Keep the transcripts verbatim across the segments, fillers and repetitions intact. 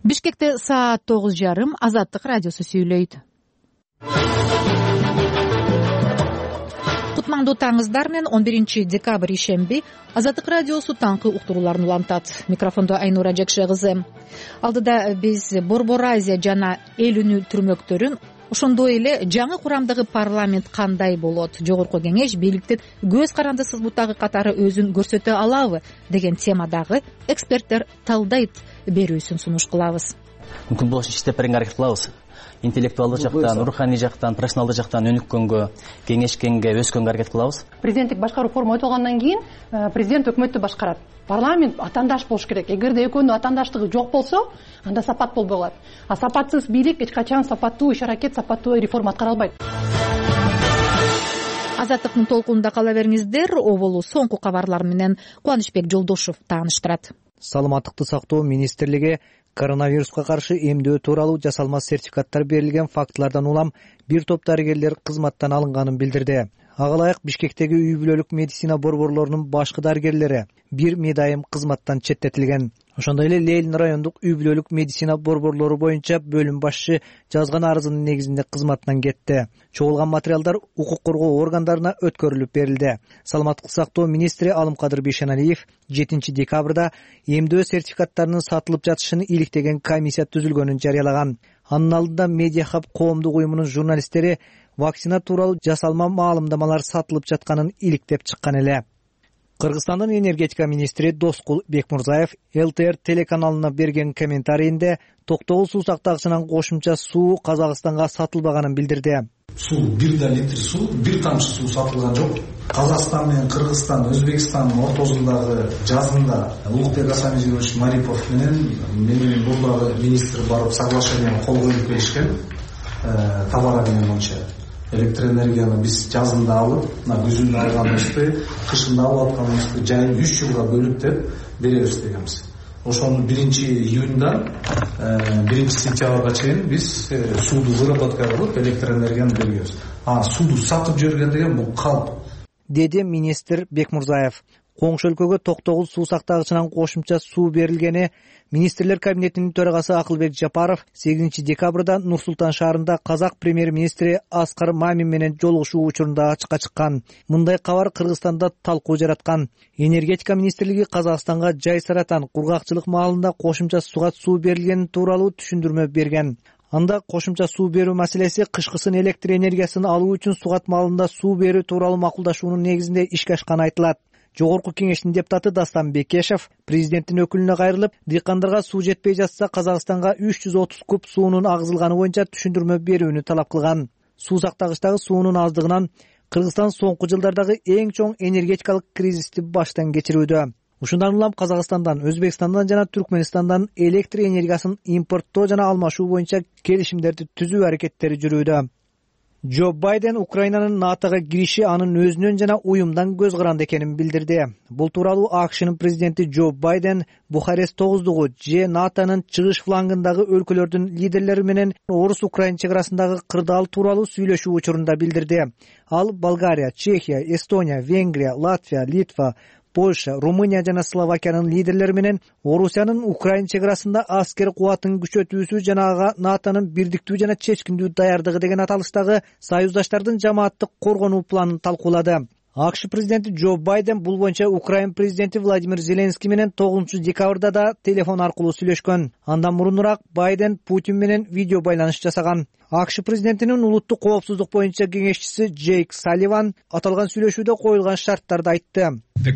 Бишкекте саат тогуз жарым. Азаттык радиосу сүйлөйт. Кутмандуу таңыздар менен он биринчи декабрь ишемби Азаттык радиосу таңкы уктурууларын улантат. Микрофондо Айнура Жекше кызы. Алдыда биз Борбор Азия жана эл үнү түрмөктөрүн, ошондой эле жаңы курамдагы парламент кандай болот, жогорку кеңеш бийликтин көз каранды сызбутагы катары өзүн көрсөтө алабы деген темадагы эксперттер талдайт берүүсүн сунуш кылабыз. Мүмкүн болуш иштеп беренге аракет кылабыз. Интеллектуалдык жактан, руханий жактан, профессионалдык жактан өнүккөнгө, кеңешкенге, өскөнгө аракет кылабыз. Президенттик башкаруу форма өтөлгөндөн кийин президент өкмөттү башкарат. Парламент атаандаш болуш керек. Эгерде экөөнүн атаандаштыгы жок болсо, анда сапат болбой калат. А сапатсыз бийлик эч качан сапаттуу иш-аракет, сапаттуу реформа аткара албайт. Азаттыктын толкунунда кала бериңиздер. Оболу соңку кабарлар менен Кубанычбек Жолдошов тааныштырат. Саламаттыкты сактоо министрлиги коронавируска каршы эмдөө тууралуу жасалма сертификаттар берилген фактылардан улам бир топ дарыгерлер кызматтан алынганын билдирди. Ага ылайык Бишкектеги үй бүлөлүк медицина борборлорунун башкы дарыгерлери бир медайым кызматтан четтетилген. Ошондой эле Ленин райондук үй бүлөлүк медицина борборлору боюнча бөлүм башчы жазган арызынын негизинде кызматтан кетти. Чогулган материалдар укук коргоо органдарына өткөрүлүп берилди. Саламаттык сактоо министри Алымкадыр Бейшеналиев жетинчи декабрда эмдөө сертификаттарынын сатылып жатышын иликтеген комиссия түзүлгөнүн жарыялаган. Анын алдында Медиа Хаб коомдук уюмунун журналисттери вакцина тууралуу жасалма маалымдамалар сатылып жатканын иликтеп чыккан эле. Кыргызстандын энергетика министри Доскул Бекмурзаев эл тэ эр телеканалына берген комментарийинде токтогул суу сактагычынан кошумча суу Казакстанга сатылбаганын билдирди. Суу бир да литр суу, бир тамчы суу сатылган жок. Казакстан менен Кыргызстан, Өзбекстандын ортосундагы жазында Улукбек Асамжиевич Марипов менен менин бурдагы министр барып соглашение кол коюп келишкен. Табара менен боюнча электроэнергияны биз жазында алып, күзүндө алганыбызды, кышында алып атканыбызды жайын үч жылга бөлүп деп беребиз дегенбиз. Ошону биринчи июньдан биринчи сентябрга чейин биз сууду выработка кылып электроэнергияны беребиз. А сууду сатып жиберген деген бул калп, деди министр Бекмурзаев. Коңшу өлкөгө токтогул суу сактагычынан кошумча суу берилгени министрлер кабинетинин төрагасы Акылбек Жапаров сегизинчи декабрда Нур-Султан шаарында казак премьер-министри Аскар Мамин менен жолугушуу учурунда ачыкка чыккан. Мындай кабар Кыргызстанда талкуу жараткан. Энергетика министрлиги Казакстанга Жай Саратан кургакчылык маалында кошумча суга суу берилгени тууралуу түшүндүрмө берген. Анда кошумча суу берүү маселеси кышкысын электр энергиясын алуу үчүн сугат маалында суу берүү тууралуу макулдашуунун негизинде ишке ашканы айтылат. Жогорку кеңештин депутаты Дастан Бекешев президенттин өкүлүнө кайрылып, дыйкандарга суу жетпей жатса Казакстанга үч жүз отуз куб суунун агызылганы боюнча түшүндүрмө берүүнү талап кылган. Суу сактагычтагы суунун аздыгынан Кыргызстан соңку жылдардагы эң чоң энергетикалык кризисти баштан кечирүүдө. Ушундан улам Казакстандан, Өзбекстандан жана Түркменистандан электр энергиясын импорттоо жана алмашуу боюнча келишимдерди түзүү аракеттери жүрүүдө. Джо Байден Украинанын натога кириши анын өзүнөн жана уюмдан көз каранды экенин билдирди. Бул тууралуу АКШнын президенти Джо Байден Бухарест тогуздугу же натонун чыгыш флангындагы өлкөлөрдүн лидерлери менен орус-украин чек арасындагы кырдаал тууралуу сүйлөшүү учурунда билдирди. Ал Болгария, Чехия, Эстония, Венгрия, Латвия, Литва, Польша, Румыния жана Словакиянын лидерлери менен Орусиянын Украин чек арасында аскер кубатын күчөтүүсү жана ага натонун бирдиктүү жана чечкиндүү даярдыгы деген аталыштагы союздаштардын жамааттык коргонуу планын талкуулады. АКШ президенти Джо Байден бул боюнча Украин президенти Владимир Зеленский менен тогузунчу декабрда да телефон аркылуу сүйлөшкөн. Андан мурунураак Байден Путин менен видео байланыш жасаган. АКШ президентинин улуттук коопсуздук боюнча кеңешчиси Джейк Салливан аталган сүйлөшүүдө коюлган шарттарды айтты.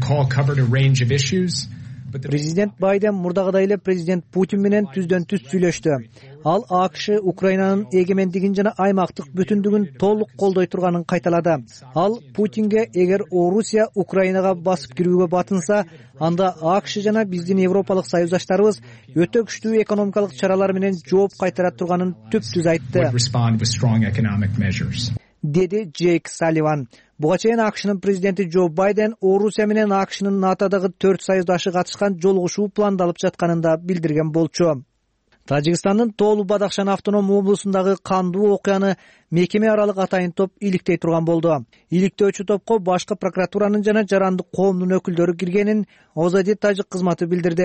Президент Байден мурдагыдай эле президент Путин менен түздөн түз сүйлөштү. Ал АКШ Украинанын эгемендигин жана аймактык бүтүндүгүн толук колдой турганын кайталады. Ал Путинге эгер Орусия Украинага басып кирүүгө батынса, анда АКШ жана биздин европалык союздаштарыбыз өтө күчтүү экономикалык чаралар менен жооп кайтара турганын түптүз айтты, деди Джейк Салливан. Буга чейин АКШнын президенти Джо Байден Орусия менен АКШнын натодагы төрт союздашы катышкан жолугушуу пландалып жатканын да билдирген болчу. Тажикстандын Тоолу Бадахшан автоном облусундагы кандуу окуяны мекеме аралык атайын топ иликтей турган болду. Иликтөөчү топко башкы прокуратуранын жана жарандык коомдун өкүлдөрү киргенин Озади тажик кызматы билдирди.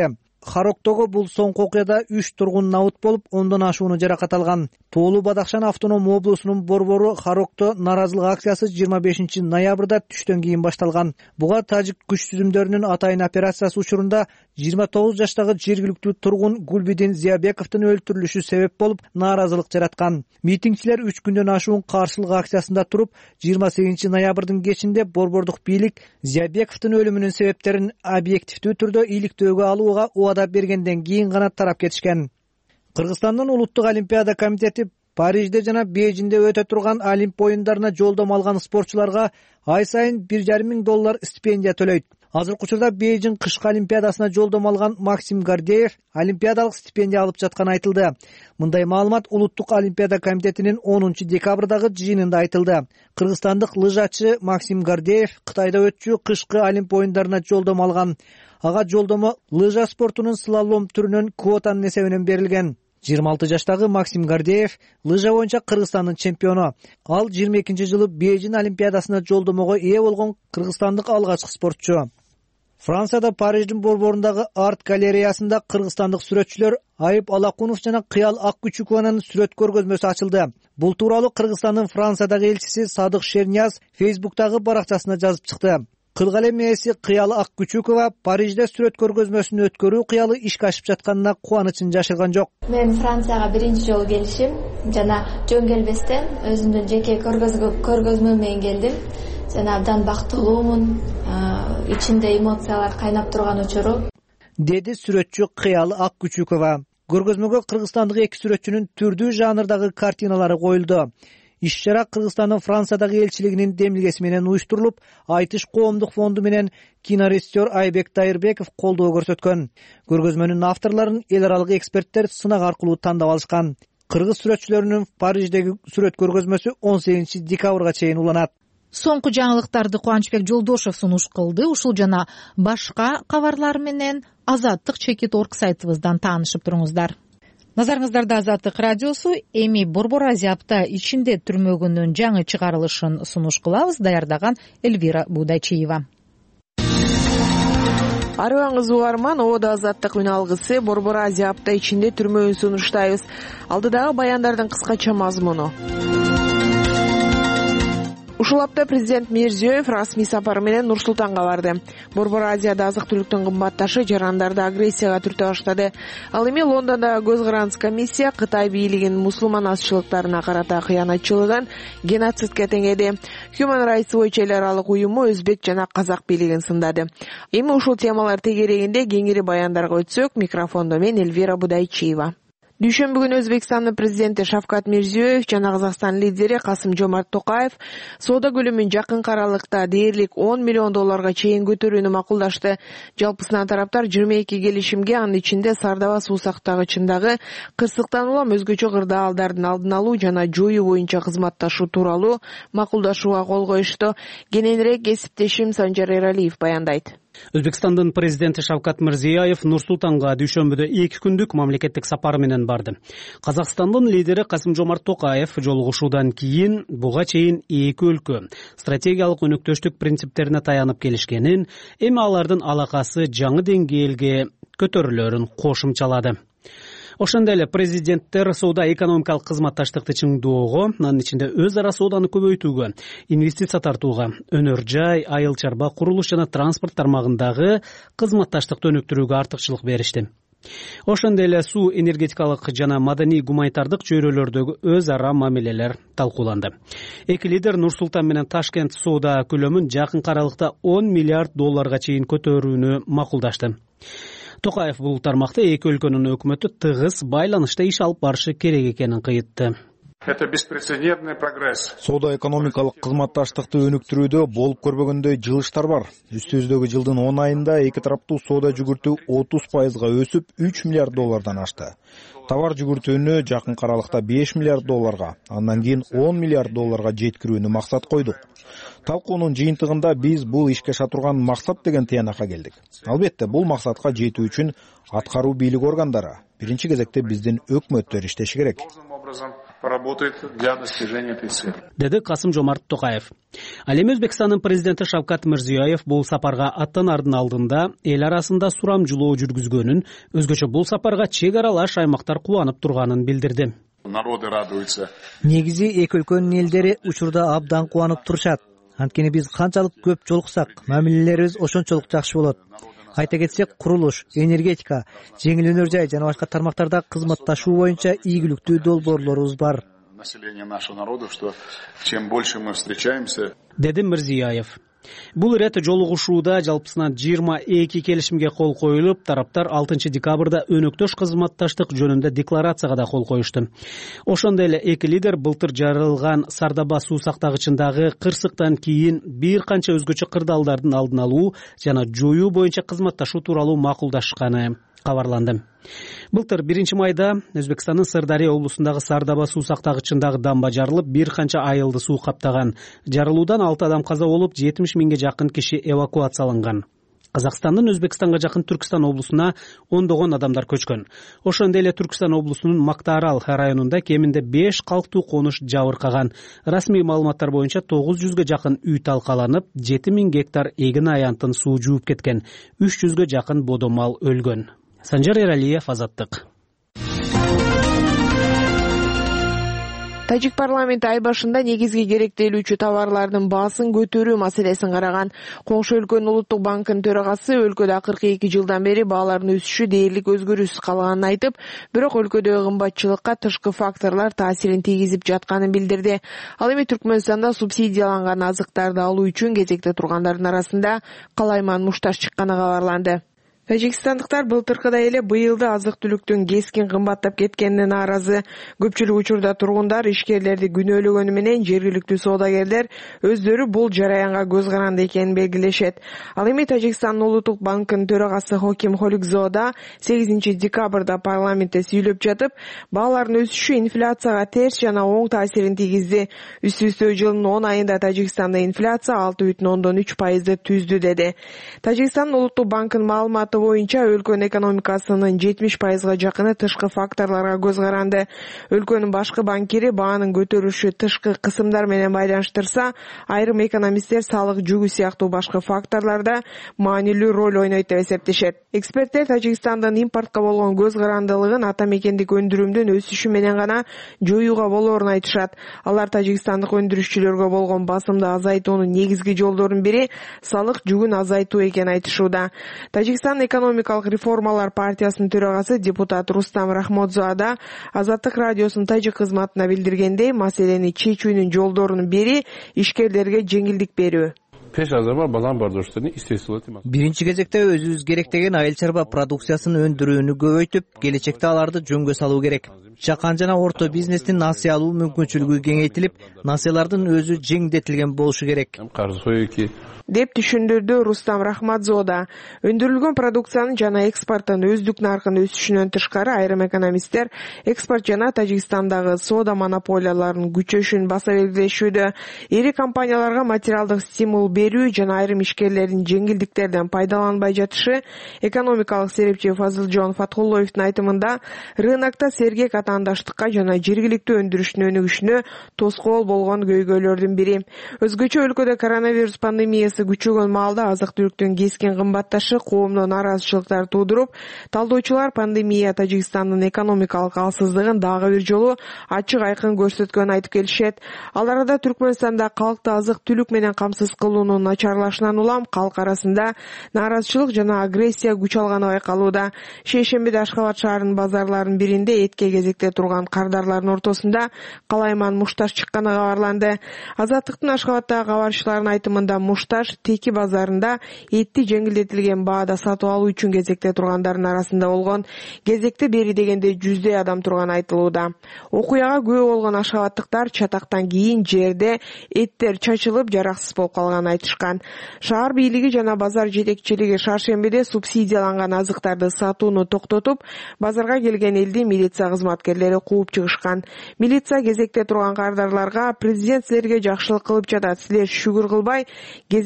Хароктогу бул соңку окуяда үч тургун набыт болуп, ондон ашууну жаракат алган. Тоолуу Бадахшан автоном облусунун борбору Харокто нааразылык акциясы жыйырма бешинчи ноябрда түштөн кийин башталган. Буга тажик күч түзүмдөрүнүн атайын операциясы учурунда жыйырма тогуз жаштагы жергиликтүү тургун Гулбидин Зиябековдун өлтүрүлүшү себеп болуп, нааразылык жараткан. Митингчилер үч күндөн ашуун каршылык акциясында туруп, жыйырма сегизинчи ноябрдын кечинде борбордук бийлик Зиябековдун өлүмүнүн себептерин объективдүү түрдө иликтөөгө алууга убада бергенден кийин гана тарап кетишкен. Кыргызстандын улуттук олимпиада комитети Парижде жана Бейжиңде өтө турган Олимп оюндарына жолдомо алган спортчуларга ай сайын бир жарым миң доллар стипендия төлөйт. Азыркы учурда Бейжиң кышкы олимпиадасына жолдомо алган Максим Гордеев олимпиадалык стипендия алып жатканы айтылды. Мындай маалымат улуттук олимпиада комитетинин онунчу декабрдагы жыйынында айтылды. Кыргызстандык лыжачы Максим Гордеев Кытайда өтчү кышкы Олимп оюндарына жолдомо алган. Ага жолдомо лыжа спортунун слалом түрүнөн квотанын эсебинен берилген. жыйырма алты жаштагы Максим Гордеев лыжа боюнча Кыргызстандын чемпиону. Ал жыйырма экинчи жылы Бейжиң олимпиадасына жолдомого ээ болгон кыргызстандык алгачкы спортчу. Францияда Париждин борборундагы арт галереясында кыргызстандык сүрөтчүлөр Айып Алакунов жана Кыял Аккүчүкованын сүрөт көргөзмөсү ачылды. Бул тууралуу Кыргызстандын Франциядагы элчиси Садык Шернияз Фейсбуктагы баракчасына жазып чыкты. Кылгалем ээси Кыял Аккүчүкова Парижде сүрөт көргөзмөсүн өткөрүү кыялы ишке ашып жатканына кубанычын жашырган жок. Мен Францияга биринчи жолу келишим жана жөн келбестен өзүмдүн жеке көргөзмө менен келдим. Жана абдан бактылуумун, ичинде эмоциялар кайнап турган учуру, деди сүрөтчү Кыял Аккүчүкова. Көргөзмөгө кыргызстандык эки сүрөтчүнүн түрдүү жанрдагы картиналары коюлду. Иш-чара Кыргызстандын Франциядагы элчилигинин демилгеси менен уюштурулуп, Айтыш коомдук фонду менен кинорежиссер Айбек Тайырбеков колдоо көрсөткөн. Көргөзмөнүн авторлорун эл аралык эксперттер сынак аркылуу тандап алышкан. Кыргыз сүрөтчүлөрүнүн Париждеги сүрөт көргөзмөсү он сегизинчи декабрга чейин уланат. Соңку жаңылыктарды Кубанычбек Жолдошев сунуш кылды. Ушул жана башка кабарлар менен Азаттык чекит точка орг сайтыбыздан таанышып туруңуздар. Назарыңыздарда Азаттык радиосу эми Борбор Азия апта ичинде түрмөгүнүн жаңы чыгарылышын сунуш кылабыз. Даярдаган Эльвира Будайчиева. Арыбаңыз угарман, Ода Азаттык үн алгысы Борбор Азия апта ичинде түрмөгүн сунуштайбыз. Алдыдагы баяндардын кыскача мазмуну. Ушул апта президент Мирзиёев расмий сапары менен Нур-Султанга барды. Борбор Азияда азык-түлүктүн кымбатташы жарандарды агрессияга түртө баштады. Ал эми Лондондогу көз карандысыз комиссия Кытай бийлигинин мусулман азчылыктарына карата кыянатчылыгын геноцидке теңеди. Human Rights Watch эл аралык уюму өзбек жана казак бийлигин сындады. Эми ушул темалар тегерегинде кеңири баяндарга өтсөк, микрофондо мен Эльвира Будайчиева. Дүйшөмбү күнү Өзбекстандын президенти Шавкат Мирзиёев жана Казакстан лидери Касым-Жомарт Токаев соода көлөмүн жакын аралыкта дээрлик он миллион долларга чейин көтөрүүнү макулдашты. Жалпысынан тараптар жыйырма эки келишимге, анын ичинде Сардаба суу сактагычындагы кырсыктан улам өзгөчө кырдаалдардын алдын алуу жана жоюу боюнча кызматташуу тууралуу макулдашууга кол коюшту. Кененирээк кесиптешим Санжар Эралиев баяндайт. Өзбекстандын президенти Шавкат Мирзиёев Нур-Султанга дүйшөмбүдө эки күндүк мамлекеттик сапар менен барды. Казакстандын лидери Касым-Жомарт Токаев жолугушуудан кийин буга чейин эки өлкө стратегиялык өнөктөштүк принциптерине таянып келишкенин, эми алардын алакасы жаңы деңгээлге көтөрүлөрүн кошумчалады. Ошондой эле президенттер соода экономикалык кызматташтыкты чыңдоого, анын ичинде өз ара сооданы көбөйтүүгө, инвестиция тартууга, өнөр жай, айыл чарба, курулуш жана транспорт тармагындагы кызматташтыкты өнүктүрүүгө артыкчылык беришти. Ошондой эле суу, энергетикалык жана маданий гуманитардык чөйрөлөрдөгү өз ара мамилелер талкууланды. Эки лидер Нур-Султан менен Ташкент соода көлөмүн жакын аралыкта он миллиард долларга чейин көтөрүүнү макулдашты. Токаев бул тармакта эки өлкөнүн өкмөтү тыгыз байланышта иш алып барышы керек экенин кыйтты. Это беспрецедентный прогресс. Соода экономикалык кызматташтыкты өнүктүрүүдө болуп көрбөгөндөй жылыштар бар. Үстүбүздөгү жылдын он айында эки тараптуу соода жүгүртүү отуз пайызга өсүп үч миллиард доллардан ашты. Товар жүгүртүүнү жакын аралыкта беш миллиард долларга, андан кийин он миллиард долларга жеткирүүнү максат койдук. Талкуунун жыйынтыгында биз бул ишке аша турган максат деген тыянакка келдик. Албетте, бул максатка жетүү үчүн аткаруу бийлик органдары, биринчи кезекте биздин өкмөттөр иштеши керек. поработает для достижения этой цели. Деди Касым Жомарт Токаев. Ал эми Өзбекстандын президенти Шавкат Мирзиёев бул сапарга аттанардын алдында эл арасында сурамжылоо жүргүзгөнүн, өзгөчө бул сапарга чек аралаш аймактар кубанып турганын билдирди. Народы радуются. Негизи эки өлкөнүн элдери учурда абдан кубанып турушат. Анткени биз канчалык көп жолуксак, мамилелерибиз ошончолук жакшы болот. Айта кетсек, курулуш, энергетика, жеңил өнөр жай жана башка тармактарда кызматташуу боюнча ийгиликтүү долбоорлорубуз бар. Население нашего народа, что чем больше мы встречаемся, деди Мирзиёев. Бул ирет жолугушууда жалпысынан жыйырма эки келишимге кол коюлуп, тараптар алтынчы декабрда өнөктөш кызматташтык жөнүндө декларацияга да кол коюшту. Ошондой эле эки лидер былтыр жарылган Сардаба суу сактагычындагы кырсыктан кийин бир канча өзгөчө кырдаалдардын алдын алуу жана жоюу боюнча кызматташуу тууралуу макулдашканы кабарланды. Былтыр биринчи майда Өзбекстандын Сырдария облусундагы Сардаба суу сактагычындагы дамба жарылып, бир канча айылды суу каптаган. Жарылуудан алты адам каза болуп, жетимиш миңге жакын киши эвакуацияланган. Казакстандын Өзбекстанга жакын Түркстан облусуна ондогон адамдар көчкөн. Ошондой эле Түркстан облусунун Мактаарал районунда кеминде беш калктуу конуш жабыркаган. Расмий маалыматтар боюнча тогуз жүзгө жакын үй талкаланып, жети миң гектар эгин аянтын суу жууп кеткен. үч жүзгө жакын бодо мал өлгөн. Санжар Эралиев, Азаттык. Тажик парламенти ай башында негизги керектелүүчү товарлардын баасын көтөрүү маселесин караган. Коңшу өлкөнүн улуттук банкынын төрагасы өлкөдө акыркы эки жылдан бери баалардын өсүшү дээрлик өзгөрүүсүз калганын айтып, бирок өлкөдөгү кымбатчылыкка тышкы факторлор таасирин тийгизип жатканын билдирди. Ал эми Түркмөнстанда субсидияланган азыктарды алуу үчүн кезекте тургандардын арасында калайман мушташ чыкканы кабарланды. Тажикстандыктар былтыркыдай эле быйыл да азык-түлүктүн кескин кымбаттап кеткенине нааразы. Көпчүлүк учурда тургундар ишкерлерди күнөөлөгөнү менен жергиликтүү соодагерлер өздөрү бул жараянга көз каранды экенин белгилешет. Ал эми Тажикстандын улуттук банкынын төрагасы Хоким Холикзода сегизинчи декабрда парламентте сүйлөп жатып, баалардын өсүшү инфляцияга терс жана оң таасирин тийгизди. Үстү-үстө жылдын он айында Тажикстанда инфляция алты бүтүн ондон үч пайызды түздү деди. Тажикстандын улуттук банкынын маалыматы боюнча өлкөнүн экономикасынын жетимиш пайызга жакыны тышкы факторлорго көз каранды. Өлкөнүн башкы банкири баанын көтөрүлүшү тышкы кысымдар менен байланыштырса, айрым экономисттер салык жүгү сыяктуу башкы факторлордо маанилүү роль ойнойт деп эсептешет. Эксперттер Тажикстандын импортко болгон көз карандылыгын ата мекендик өндүрүмдүн өсүшү менен гана жоюуга болоорун айтышат. Алар тажикстандык өндүрүшчүлөргө болгон басымды азайтуунун негизги жолдорунун бири салык жүгүн азайтуу экенин айтышууда. Тажикстан экономикалык реформалар партиясынын төрагасы депутат Рустам Рахмодзоада Азаттык радиосунун тажик кызматына билдиргендей, маселени чечүүнүн жолдорунун бири ишкерлерге жеңилдик берүү. Биринчи кезекте өзүбүз керек деген айыл чарба продукциясын өндүрүүнү көбөйтүп, келечекте аларды жөнгө салуу керек. Чакан жана орто бизнестин насыя алуу мүмкүнчүлүгү кеңейтилип, насыялардын өзү жеңилдетилген болушу керек деп түшүндүрдү Рустам Рахмадзода. Өндүрүлгөн продукциянын жана экспорттун өздүк наркын өсүшүнөн тышкары айрым экономисттер экспорт жана Тажикстандагы соода монополияларынын күчөшүн баса белгилешүүдө. Ири компанияларга материалдык стимул берүү жана айрым ишкерлердин жеңилдиктерден пайдаланбай жатышы, экономикалык серепчи Фазылжон Фаткуллоевдун айтымында, рынокто сергек атаандаштыкка жана жергиликтүү өндүрүштүн өнүгүшүнө тоскоол болгон көйгөйлөрдүн бири. Өзгөчө өлкөдө коронавирус пандемиясы күчөгөн маалда азык-түлүктүн кескин кымбатташы коомдо нараазычылыктар туудуруп, талдоочулар пандемия Тажикстандын экономикалык алсыздыгын дагы бир жолу ачык айкын көрсөткөнүн айтып келишет. Ал арада Түркмөнстанда калкты азык-түлүк менен камсыз кылуунун начарлашынан улам калк арасында нааразычылык жана агрессия күч алганы байкалууда. Шейшембиде Ашхабад шаарынын базарларынын биринде этке кезекте турган кардарлардын ортосунда калайман мушташ чыкканы кабарланды. Азаттыктын Ашхабаддагы кабарчыларынын айтымында, мушташ Теки базарында этти жеңилдетилген баада сатып алуу үчүн кезекте тургандардын арасында болгон. Кезекте бери дегенде жүздөй адам турганы айтылууда. Окуяга күбө болгон ашхабадтыктар чатактан кийин жерде эттер чачылып жараксыз болуп калганын айтышкан. Шаар бийлиги жана базар жетекчилиги шаршембиде субсидияланган азыктарды сатууну токтотуп, базарга келген элди милиция кызматкерлери кууп чыгышкан. Милиция кезекте турган кардарларга президент силерге жакшылык кылып жатат, силер шүгүр кылбай кезек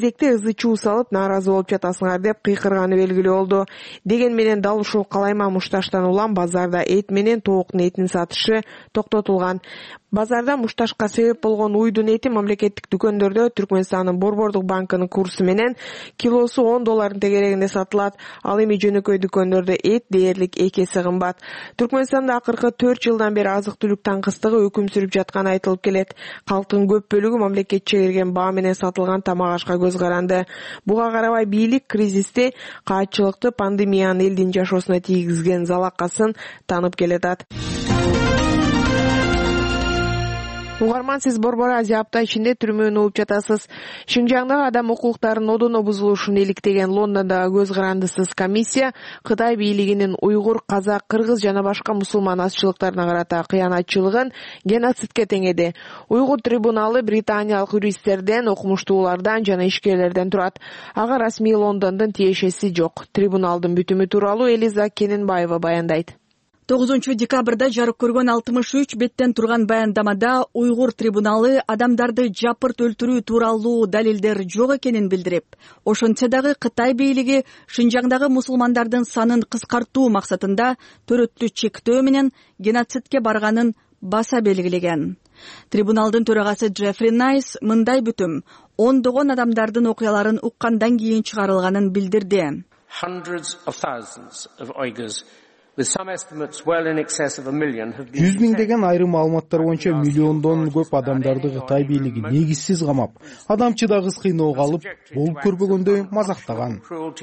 бийликте ызы чуу салып нааразы болуп жатасыңар деп кыйкырганы белгилүү болду. Деген менен дал ушул калайма мушташтан улам базарда эт менен тооктун этин сатышы токтотулган. Базарда мушташка себеп болгон уйдун эти мамлекеттик дүкөндөрдө Түркмөнстандын Борбордук банкынын курсу менен килосу он доллардын тегерегинде сатылат. Ал эми жөнөкөй дүкөндөрдө эт дээрлик эки эсе кымбат. Түркмөнстанда акыркы төрт жылдан бери азык-түлүк таңкыстыгы өкүм сүрүп жатканы айтылып келет. Калктын көп бөлүгү мамлекет чегирген баа менен сатылган тамак ашка көз каранды. Буга карабай бийлик кризисти, каатчылыкты, пандемиянын элдин жашоосуна тийгизген залакасын танып келатат. Угарман, сиз Борбор Азия апта ичинде түрмөнү угуп жатасыз. Шинжаңдагы адам укуктарынын одоно бузулушун иликтеген Лондондогу көз карандысыз комиссия Кытай бийлигинин уйгур, казак, кыргыз жана башка мусулман азчылыктарына карата кыянатчылыгын геноцидке теңеди. Уйгур трибуналы британиялык юристтерден, окумуштуулардан жана ишкерлерден турат. Ага расмий Лондондун тиешеси жок. Трибуналдын бүтүмү тууралуу Элиза Кененбаева баяндайт. тогузунчу декабрда жарык көргөн алтымыш үч беттен турган баяндамада уйгур трибуналы адамдарды жапырт өлтүрүү тууралуу далилдер жок экенин билдирип, ошентсе дагы Кытай бийлиги Шинжаңдагы мусулмандардын санын кыскартуу максатында төрөттү чектөө менен геноцидке барганын баса белгилеген. Трибуналдын төрагасы Джеффри Найс мындай бүтүм ондогон адамдардын окуяларын уккандан кийин чыгарылганын билдирди. жүз миңдеген айрым маалыматтар боюнча миллиондон көп адамдарды Кытай бийлиги негизсиз камап, адамчыдагыс кыйноого алып, болуп көрбөгөндөй мазактаган.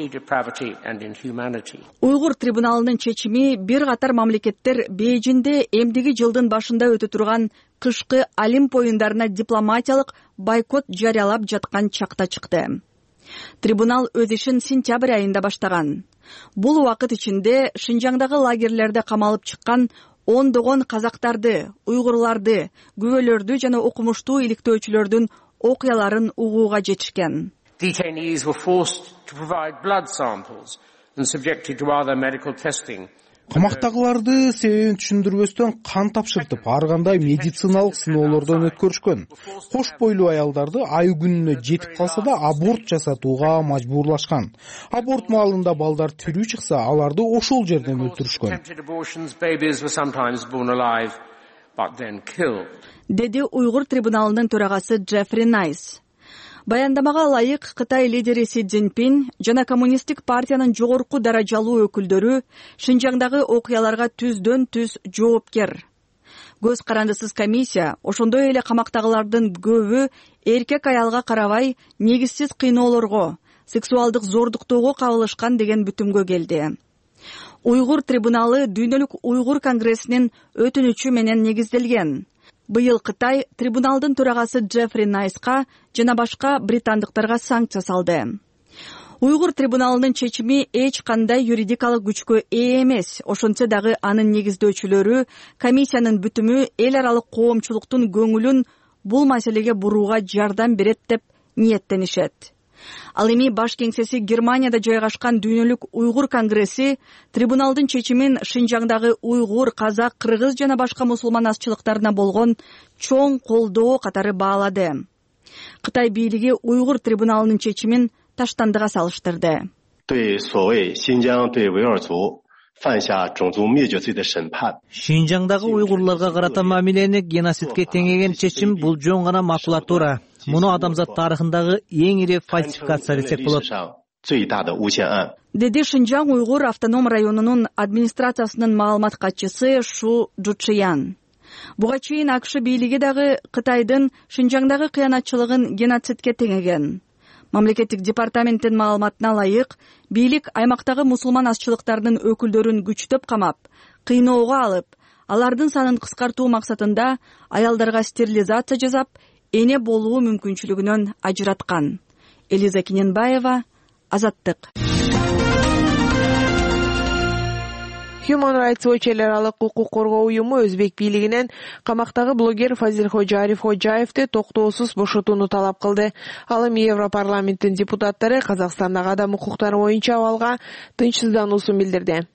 Уйгур трибуналынын чечими бир катар мамлекеттер Бейжинде эмдиги жылдын башында өтө турган кышкы Олимп оюндарына дипломатиялык бойкот жарыялап жаткан чакта чыкты. Трибунал өз ишин сентябрь айында баштаган. Бул убакыт ичинде Шинжаңдагы лагерлерде камалып чыккан ондогон казактарды, уйгурларды, күбөлөрдү жана окумуштуу иликтөөчүлөрдүн окуяларын угууга жетишкен. Камактагыларды себебин түшүндүрбөстөн кан тапшыртып, ар кандай медициналык сыноолордон өткөрүшкөн. Кош бойлуу аялдарды ай күнүнө жетип калса да аборт жасатууга мажбурлашкан. Аборт маалында балдар тирүү чыкса, аларды ошол жерден өлтүрүшкөн. Деди уйгур трибуналынын төрагасы Джеффри Найс. Баяндамага ылайык Кытай лидери Си Цзиньпин жана коммунисттик партиянын жогорку даражалуу өкүлдөрү Шинжаңдагы окуяларга түздөн түз жоопкер. Көз карандысыз комиссия ошондой эле камактагылардын көбү эркек аялга карабай негизсиз кыйноолорго, сексуалдык зордуктоого кабылышкан деген бүтүмгө келди. Уйгур трибуналы Дүйнөлүк уйгур конгрессинин өтүнүчү менен негизделген. Быйыл Кытай трибуналдын төрагасы Джеффри Найска жана башка британдыктарга санкция салды. Уйгур трибуналынын чечими эч кандай юридикалык күчкө ээ эмес, ошентсе дагы анын негиздөөчүлөрү комиссиянын бүтүмү эл аралык коомчулуктун көңүлүн бул маселеге бурууга жардам берет деп ниеттенишет. Ал эми баш кеңсеси Германияда жайгашкан Дүйнөлүк уйгур конгресси трибуналдын чечимин Шинжаңдагы уйгур, казак, кыргыз жана башка мусулман азчылыктарына болгон чоң колдоо катары баалады. Кытай бийлиги уйгур трибуналынын чечимин таштандыга салыштырды. Шинжаңдагы уйгурларга карата мамилени геноцидке теңеген чечим бул жөн гана макулатура. Муну адамзат тарыхындагы эң ири фальсификация десек болот. Деди Шинжаң уйгур автоном районунун администрациясынын маалымат катчысы Шу Джучиян. Буга чейин АКШ бийлиги дагы Кытайдын Шинжаңдагы кыянатчылыгын геноцидке теңеген. Мамлекеттик департаменттин маалыматына ылайык, бийлик аймактагы мусулман азчылыктарынын өкүлдөрүн күчтөп камап, кыйноого алып, алардын санын кыскартуу максатында аялдарга стерилизация жасап, эне болуу мүмкүнчүлүгүнөн ажыраткан. Элиза Кененбаева, Азаттык. Human Rights Watch эл аралык укук коргоо уюму өзбек бийлигинен камактагы блогер Фазил Хожаев Хожаевди токтоосуз бошотууну талап кылды. Ал эми Европарламенттин депутаттары Казакстандагы адам укуктары боюнча абалга тынчсыздануусун билдирди.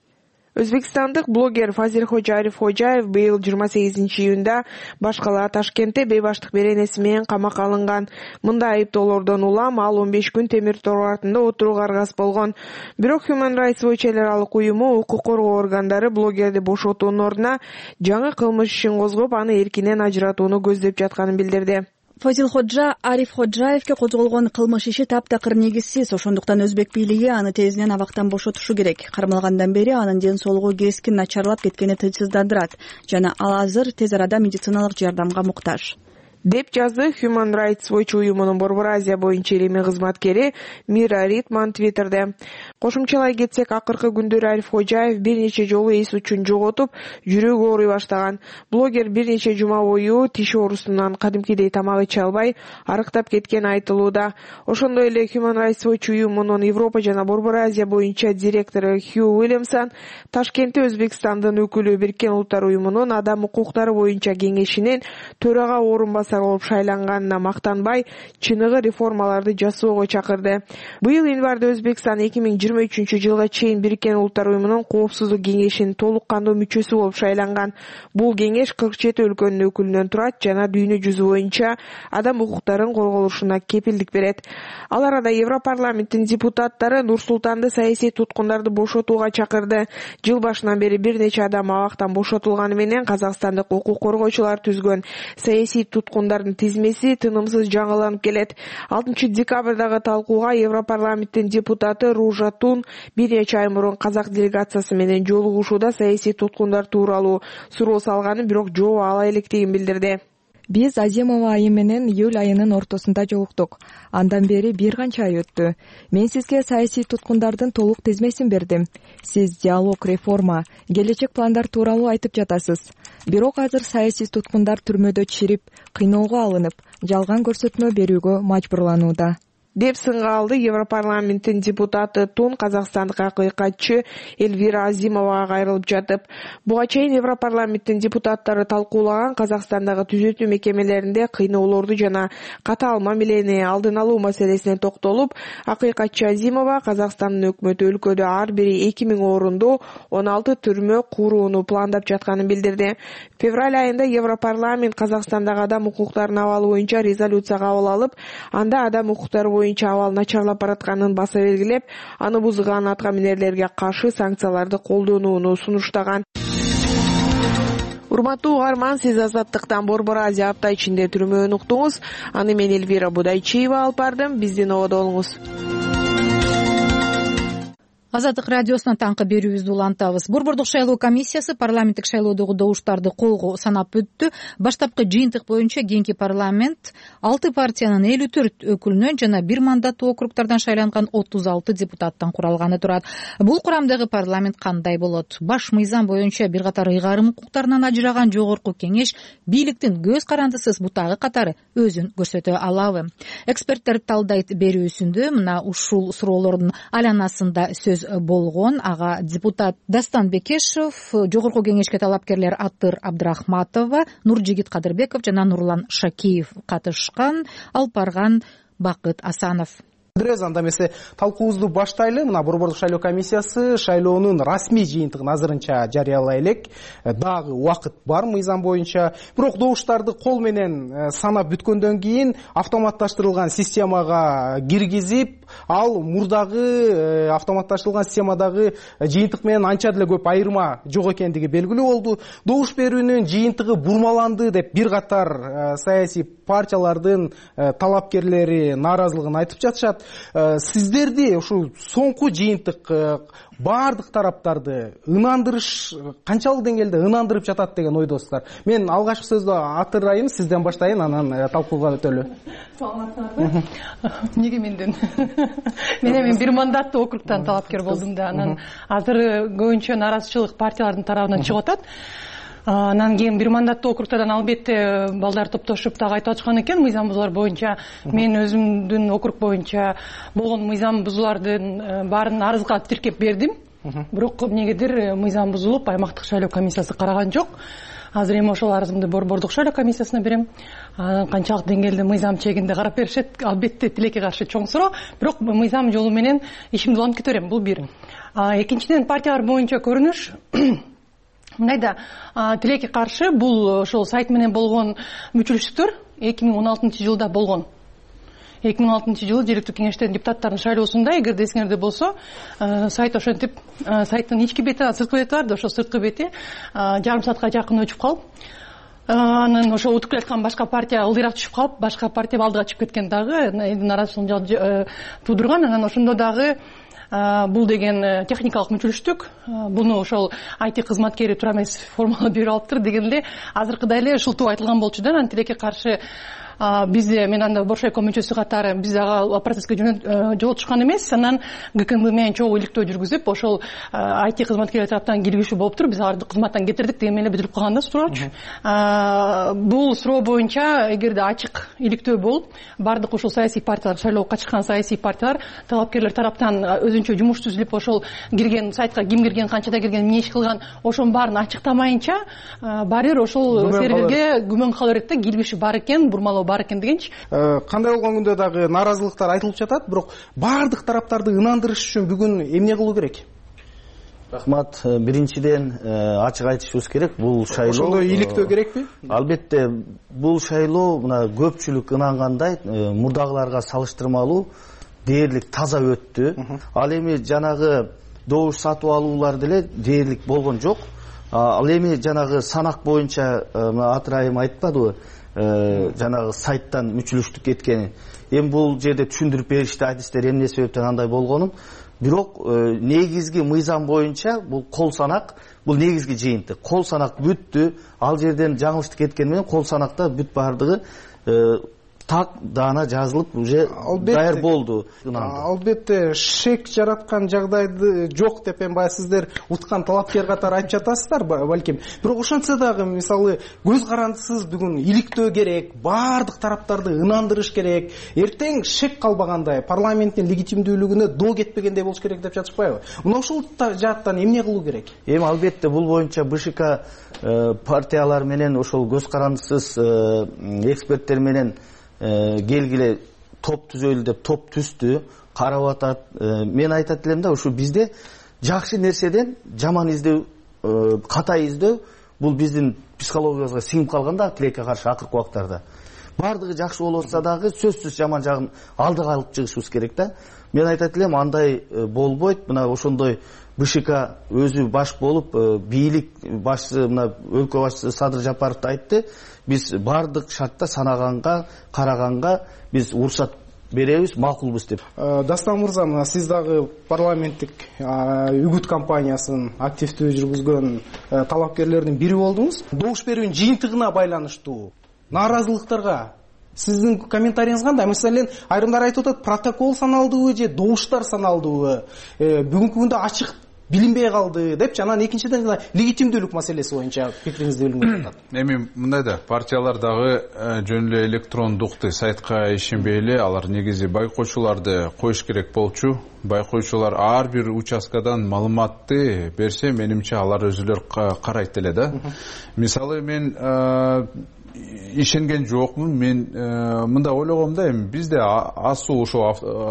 Өзбекстандык блогер Фазилходжо Арифходжаев быйыл жыйырма сегизинчи июнда башкала Ташкентте бейбаштык беренеси менен камакка алынган. Мында айыптоолордон улам ал он беш күн темир тор артында отурууга аргасыз болгон. Бирок Human Rights Watch эл аралык уюму укук коргоо органдары блогерди бошотуунун ордуна жаңы кылмыш ишин козгоп, аны эркинен ажыратууну көздөп жатканын билдирди. Фазилходжо Арифходжаевке козголгон кылмыш иши таптакыр негизсиз, ошондуктан өзбек бийлиги аны тезинен абактан бошотушу керек. Кармалгандан бери анын ден соолугу кескин начарлап кеткени тынчсыздандырат жана ал азыр тез арада медициналык жардамга муктаж, деп жазды Human Rights Watch уюмунун Борбор Азия боюнча илимий кызматкери Мира Ритман твиттерде. Кошумчалай кетсек, акыркы күндөрү Арифходжаев бир нече жолу эс учун жоготуп, жүрөгү ооруй баштаган. Блогер бир нече жума бою тиш оорусунан кадимкидей тамак иче албай арыктап кеткени айтылууда. Ошондой эле Human Rights Watch уюмунун Европа жана Борбор Азия боюнча директору Хью Уильямсон Ташкентте Өзбекстандын өкүлү Бириккен Улуттар уюмунун адам укуктары боюнча кеңешинин төрага орунбасары болуп шайланганына мактанбай, чыныгы реформаларды жасоого чакырды. Быйыл январда Өзбекстан эки миң жыйырма үчүнчү жылга чейин Бириккен Улуттар уюмунун коопсуздук кеңешинин толук кандуу мүчөсү болуп шайланган. Бул кеңеш кырк жети өлкөнүн өкүлүнөн турат жана дүйнө жүзү боюнча адам укуктарын корголушуна кепилдик берет. Ал арада Европарламенттин депутаттары Нур-Султанды саясий туткундарды бошотууга чакырды. Жыл башынан бери бир нече адам абактан бошотулганы менен Казакстандык укук коргоочулар түзгөн саясий туткундардын тизмеси тынымсыз жаңыланып келет. алтынчы декабрдагы талкууга Европарламенттин депутаты Ружа Тун бир нече ай мурун казак делегациясы менен жолугушууда саясий туткундар тууралуу суроо салганын, бирок жооп ала электигин билдирди. Биз Азимова айы менен июль айынын ортосунда жолуктук. Андан бери бир канча ай өттү. Мен сизге саясий туткундардын толук тизмесин бердим. Сиз диалог, реформа, келечек пландар тууралуу айтып жатасыз. Бирок азыр саясий туткундар түрмөдө чирип, кыйноого алынып, жалган көрсөтмө берүүгө мажбурланууда, деп сынга алды Европарламенттин депутаты Тун казакстандык акыйкатчы Эльвира Азимовага кайрылып жатып. Буга чейин Европарламенттин депутаттары талкуулаган Казакстандагы түзөтүү мекемелеринде кыйноолорду жана катаал мамилени алдын алуу маселесине токтолуп, акыйкатчы Азимова Казакстандын өкмөтү өлкөдө ар бири эки миң орундуу он алты түрмө курууну пландап жатканын билдирди. Февраль айында Европарламент Казакстандагы адам укуктарынын абалы боюнча резолюция кабыл алып, анда адам укуктары боюнча абал начарлап баратканын баса белгилеп, аны бузган атка минерлерге каршы санкцияларды колдонууну сунуштаган. Урматтуу угарман, сиз Азаттыктан Борбор Азия апта ичинде түрмөөнү уктуңуз. Аны мен Эльвира Будайчиева алып бардым. Биздин ободо болуңуз. Азаттык радиосунан таңкы берүүбүздү улантабыз. Борбордук шайлоо комиссиясы парламенттик шайлоодогу добуштарды колго санап өттү. Баштапкы жыйынтык боюнча кийинки парламент алты партиянын элүү төрт өкүлүнөн жана бир мандаттуу округдардан шайланган отуз алты депутаттан куралганы турат. Бул курамдагы парламент кандай болот? Баш мыйзам боюнча бир катар ыйгарым укуктарынан ажыраган жогорку кеңеш бийликтин көз карандысыз бутагы катары өзүн көрсөтө алабы? Эксперттер талдайт берүүсүндө мына ушул суроолордун алянасында сөз болгон. Ага депутат Дастан Бекешев, жогорку кеңешке талапкерлер Атыр Абдрахматова, Нуржигит Кадырбеков жана Нурлан Шакиев катышкан. Алпарган Бакыт Асанов. Анда эмесе талкуубузду баштайлы. Мына Борбордук шайлоо комиссиясы шайлоонун расмий жыйынтыгын азырынча жарыялай элек. Дагы убакыт бар мыйзам боюнча. Бирок добуштарды кол менен санап бүткөндөн кийин автоматташтырылган системага киргизип, ал мурдагы автоматташтырылган системадагы жыйынтык менен анча деле көп айырма жок экендиги белгилүү болду. Добуш берүүнүн жыйынтыгы бурмаланды деп бир катар саясий партиялардын талапкерлери нааразылыгын айтып жатышат. Сиздерди ушу соңку жыйынтык баардык тараптарды ынандырыш канчалык деңгээлде ынандырып жатат деген ойдосуздар? Мен алгачкы сөздү Атыр айым сизден баштайын, анан талкууга өтөлү. Саламатсыңарбы? Неге менден? Мен эми бир мандаттуу округтан талапкер болдум да, анан азыр көбүнчө нааразычылык партиялардын тарабынан чыгып атат. Анан кийин бир мандаттуу округтардан албетте балдар топтошуп дагы айтып атышкан экен мыйзам бузуулар боюнча. Мен өзүмдүн округ боюнча болгон мыйзам бузуулардын баарын арызга тиркеп бердим. Бирок эмнегедир мыйзам бузулуп, аймактык шайлоо комиссиясы караган жок. Азыр эми ошол арызымды Борбордук шайлоо комиссиясына берем. Канчалык деңгээлде мыйзам чегинде карап беришет, албетте тилекке каршы чоң суроо. Бирок мыйзам жолу менен ишимди улантып кете берем. Бул бир. экинчиден партиялар боюнча көрүнүш мындай да, тилекке каршы бул ошол сайт менен болгон мүчөлүштүктөр эки миң он алтынчы жылда болгон. эки миң он алтынчы жылы жергиликтүү кеңештердин депутаттарынын шайлоосунда, эгерде эсиңерде болсо, сайт ошентип, сайттын ички бети, сырткы бети бар да, ошол сырткы бети жарым саатка жакын өчүп калып, анан ошо утуп келаткан башка партия ылдыйраак түшүп калып, башка партия алдыга чыгып кеткен дагы нааразычылык туудурган. Анан ошондо дагы бул деген техникалык мүчөлүштүк, буну ошол ай ти кызматкери туура эмес формула берип алыптыр деген эле азыркыдай эле ушултуу айтылган болчу да. Анан тилекке каршы биз, мен анда Боршайком мүчөсү катары, биз ага процесске жолотушкан эмес. Анан гэ ка эм бэ менен чогуу иликтөө жүргүзүп, ошол ай ти кызматкерлер тараптан киргизүү болуптур. Биз аларды кызматтан кетирдик деген эле бүтүрүп калган да сурооч. Бул суроо боюнча эгерде ачык иликтөө болуп, бардык ушул саясий партиялар, шайлоого катышкан саясий партиялар талапкерлер тараптан өзүнчө жумуш түзүлүп, ошол кирген сайтка ким кирген, канчада кирген, эмне иш кылган, ошонун баарын ачыктамайынча, баары бир ошол серверге күмөн кала берет да, кирбиши бар экен, бурмалоо бар экен дегенчи. Кандай болгон күндө дагы нааразылыктар айтылып жатат, бирок бардык тараптарды ынандырыш үчүн бүгүн эмне кылуу керек? Рахмат. Биринчиден ачык айтышыбыз керек, бул шайлоо ошондой иликтөө керекпи? Албетте, бул шайлоо мына көпчүлүк ынангандай мурдагыларга салыштырмалуу дээрлик таза өттү. Ал эми жанагы добуш сатып алуулар деле дээрлик болгон жок. Ал эми жанагы санак боюнча атырайым айтпадыбы, жанагы сайттан мүчөлүштүк кеткени. Эми бул жерде түшүндүрүп беришти, айтыштыр эмне себептен андай болгонун. Бирок негизги мыйзам боюнча бул кол санак, бул негизги жыйынтык. Кол санак бүттү, ал жерден жаңылыштык кеткени менен кол санакта бүт бардыгы так даана жазылып уже даяр болду. Албетте шек жараткан жагдайды жок деп эми баягы сиздер уткан талапкер катары айтып жатасыздар балким. Бирок ошентсе дагы мисалы көз карандысыз бүгүн иликтөө керек, бардык тараптарды ынандырыш керек. Эртең шек калбагандай парламенттин легитимдүүлүгүнө доо кетпегендей болуш керек деп жатышпайбы? Мына ушул жааттан эмне кылуу керек? Эми албетте бул боюнча бэ ша ка партиялар менен ошол көз карандысыз эксперттер менен келгиле топ түзөлү деп топ түздү, карап атат. Мен айтат элем да, ушу бизде жакшы нерседен жаман издөө, катай издөө бул биздин психологиябызга сиңип калган да тилекке каршы акыркы убактарда. Бардыгы жакшы болуп атса дагы сөзсүз жаман жагын алдыга алып чыгышыбыз керек да. Мен айтат элем, андай болбойт. Мына ошондой бэ ша ка өзү баш болуп, бийлик башчысы, мына өлкө башчысы Садыр Жапаров айтты. Биз бардык шартта санаганга, караганга биз уруксат беребиз, макулбуз деп. Дастан мырза, мына сиз дагы парламенттик үгүт кампаниясын активдүү жүргүзгөн талапкерлердин бири болдуңуз. Добуш берүүнүн жыйынтыгына байланыштуу нааразылыктарга сиздин комментарийиңиз кандай? Маселен, айрымдар айтып атат, протокол саналдыбы же добуштар саналдыбы? Бүгүнкү күндө ачык билинбей калды депчи. Анан экинчиден легитимдүүлүк маселеси боюнча пикириңизди билгим келет. Эми мындай да, партиялар дагы жөн эле электрондук сайтка ишенбей эле, алар негизи байкоочуларды коюш керек болчу. Байкоочулар ар бир участкадан маалыматты берсе, менимче алар өзүлөр карайт эле да. Мисалы мен ишенген жокмун. Мен мында ойлогом да, эми бизде асуу ошо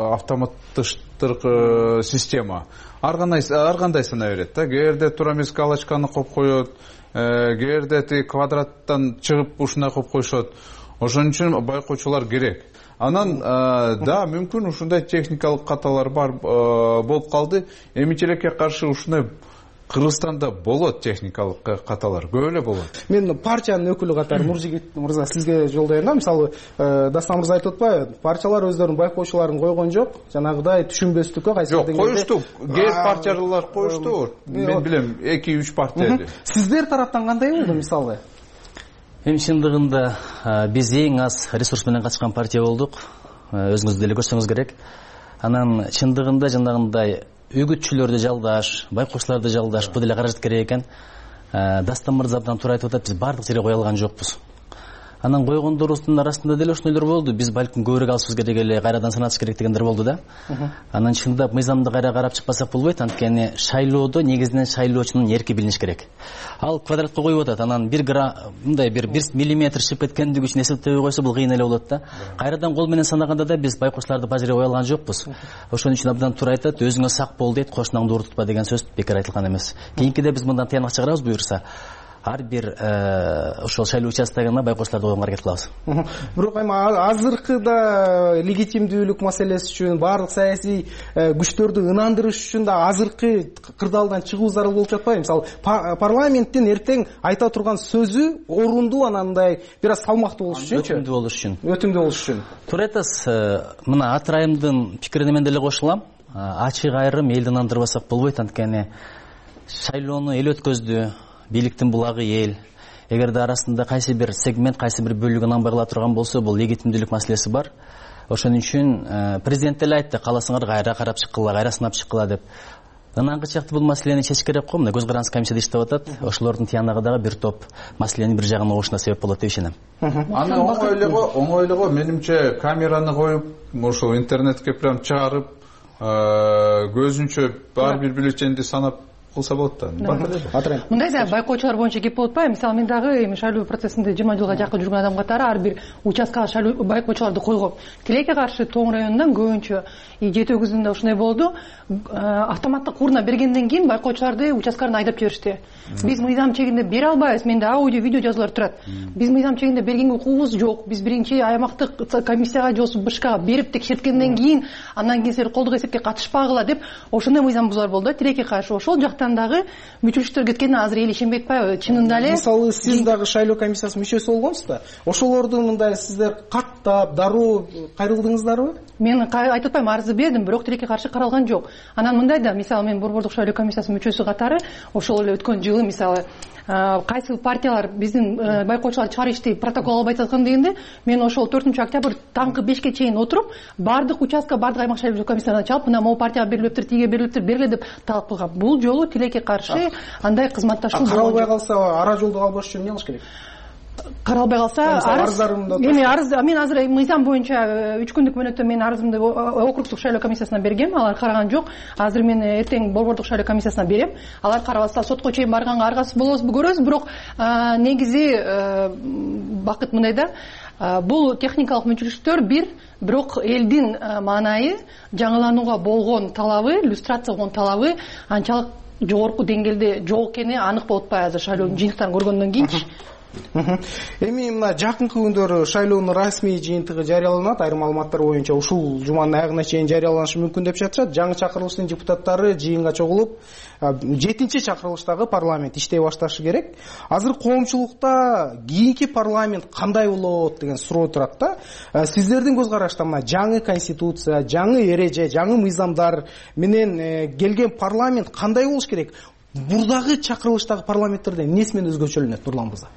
автоматтыштырк система ар кандай сана берет да. Кээрде туура эмес галочканы коюп коет, кээрде ти квадраттан чыгып ушундай коюп коюшот. Ошон үчүн байкоочулар керек. Анан да, мүмкүн ушундай техникалык каталар бар болуп калды. Эми тилекке каршы ушундай Кыргызстанда болот техникалык каталар, көп эле болот. Мен партиянын өкүлү катары Нуржигит мырза сизге жолдойм да. Мисалы, Дастан мырза айтып атпайбы, партиялар өздөрүнүн байкоочуларын койгон жок, жанагыдай түшүнбөстүккө кайсы деңгээлде. Жок, коюшту. Кээ партиялар коюшту. Мен билем, эки үч партия. Сиздер тараптан кандай болду мисалы? Эми чындыгында биз эң аз ресурс менен катышкан партия болдук. Өзүңүз деле көрсөңүз керек. Анан чындыгында жанагындай үгүтчүлөрдү жалдаш, байкоочуларды жалдаш, бул деле каражат керек экен. Дастан мырза абдан туура айтып атат, биз бардык жерге кое алган жокпуз. анан койгондорубуздун арасында деле ошондойлор болду. Биз балким көбүрөөк алышыбыз керек эле, кайрадан санатыш керек дегендер болду да. Анан чындап мыйзамды кайра карап чыкпасак болбойт, анткени шайлоодо негизинен шайлоочунун эрки билиниш керек. Ал квадратка коюп атат, анан бир грамм мындай бир бир миллиметр чыгып кеткендиги үчүн эсептебей койсо бул кыйын эле болот да. Кайрадан кол менен санаганда да биз байкочларды бажырый кое алган жокпуз. Ошон үчүн абдан туура айтат, өзүңө сак бол дейт, кошунаңды ууртутпа деген сөз бекер айтылган эмес. Кийинкиде биз мындан тыянак чыгарабыз буюрса. Ар бир ошол шайлоо участкагына байкочларды койгонго аракет кылабыз. Бирок эми азыркыда легитимдүүлүк маселеси үчүн, баардык саясий күчтөрдү ынандырыш үчүн да азыркы кырдаалдан чыгуу зарыл болуп жатпайбы? Мисалы, парламенттин эртең айта турган сөзү орундуу, анандай бир аз салмактуу болуш үчүнчү? Өтүмдүү болуш үчүн. Өтүмдүү болуш үчүн. Туура айтасыз. Мына Атырайымдын пикирине мен деле кошулам. Ачык айрым элди ынандырбасак болбойт, анткени шайлоону эл өткөздү. Бийликтин булагы эл. Эгерде арасында кайсы бир сегмент, кайсы бир бөлүгү ынанбай кала турган болсо, бул легитимдүүлүк маселеси бар. Ошон үчүн президент деле айтты, кааласаңар кайра карап чыккыла, кайра сынап чыккыла деп. Ынангы чакты бул маселени чечиш керек го. Мына көз карандысыз комиссияда иштеп атат. Ошолордун тыянагы дагы бир топ маселенин бир жагына угушуна себеп болот деп ишенем. Аны оңойлого, оңойлого менимче камераны коюп, ошо интернетке прям чыгарып, көзүнчө бар бир бюллетенди санап кылса болот да. Мындай да байкоочулар боюнча кеп болуп атпайбы? Мисалы, мен дагы эми шайлоо процессинде жыйырма жылга жакын жүргөн адам катары ар бир участкага шайлоо байкоочуларды койгом. Тилекке каршы Тоң районунан көбүнчө жети өгүзүндө ушундай болду. Автоматтык урна бергенден кийин байкоочуларды участкаларына айдап жиберишти. Биз мыйзам чегинде бере албайбыз. Менде аудио, видео жазуулар турат. Биз мыйзам чегинде бергенге укугубуз жок. Биз биринчи аймактык комиссияга же болбосо БШКга берип текшерткенден кийин, андан кийин силер колдук эсепке катышпагыла деп ошондой мыйзам бузуулар болду. Тилекке каршы ошол жактан дагы мүчүлүштөр кеткенине азыр эл ишенбей атпайбы? Чынында эле мисалы сиз дагы шайлоо комиссиясынын мүчөсү болгонсуз да. Ошолорду мындай сиздер каттап, дароо кайрылдыңыздарбы? Мен айтып атпайм, арызды бердим, бирок тилекке каршы каралган жок. Анан мындай да, мисалы, мен Борбордук шайлоо комиссиясынын мүчөсү катары ошол эле өткөн жылы, мисалы, кайсы партиялар биздин байкоочулар чыгарышты протокол албай жаткан дегенде, мен ошол төртүнчү октябрь таңкы бешке чейин отуруп, бардык участка, бардык аймак шайлоо комиссиясына чалып, мына могу партияга берилиптир, тиге берилиптир, бергиле деп талап кылгам. Бул жолу тилекке каршы андай кызматташуу каралбай калса, ара жолду албаш үчүн эмне кылыш керек? Каралбай калса, эми арыз, мен азыр мыйзам боюнча үч күндүк мөөнөттө мен арызымды округдук шайлоо комиссиясына бергем, алар караган жок. Азыр мен эртең Борбордук шайлоо комиссиясына берем. Алар карабаса сотко чейин барганга аргасыз болобузбу көрөбүз, бирок негизи бакыт мындай да, бул техникалык мүчүлүштөр бир, бирок элдин маанайы, жаңыланууга болгон талабы, иллюстрация болгон талабы анчалык жогорку деңгээлде жок экени анык болуп атпайбы азыр шайлоонун жыйынтыктарын көргөндөн кийинчи. Эми мына жакынкы күндөрү шайлоонун расмий жыйынтыгы жарыяланат. Айрым маалыматтар боюнча ушул жуманын аягына чейин жарыяланышы мүмкүн деп жатышат. Жаңы чакырылыштын депутаттары жыйынга чогулуп, жетинчи чакырылыштагы парламент иштей башташы керек. Азыр коомчулукта кийинки парламент кандай болот деген суроо турат да. Сиздердин көз карашта мына жаңы конституция, жаңы эреже, жаңы мыйзамдар менен келген парламент кандай болуш керек? Бурдагы чакырылыштагы парламенттерден эмнеси менен өзгөчөлөнөт Нурлан мырза?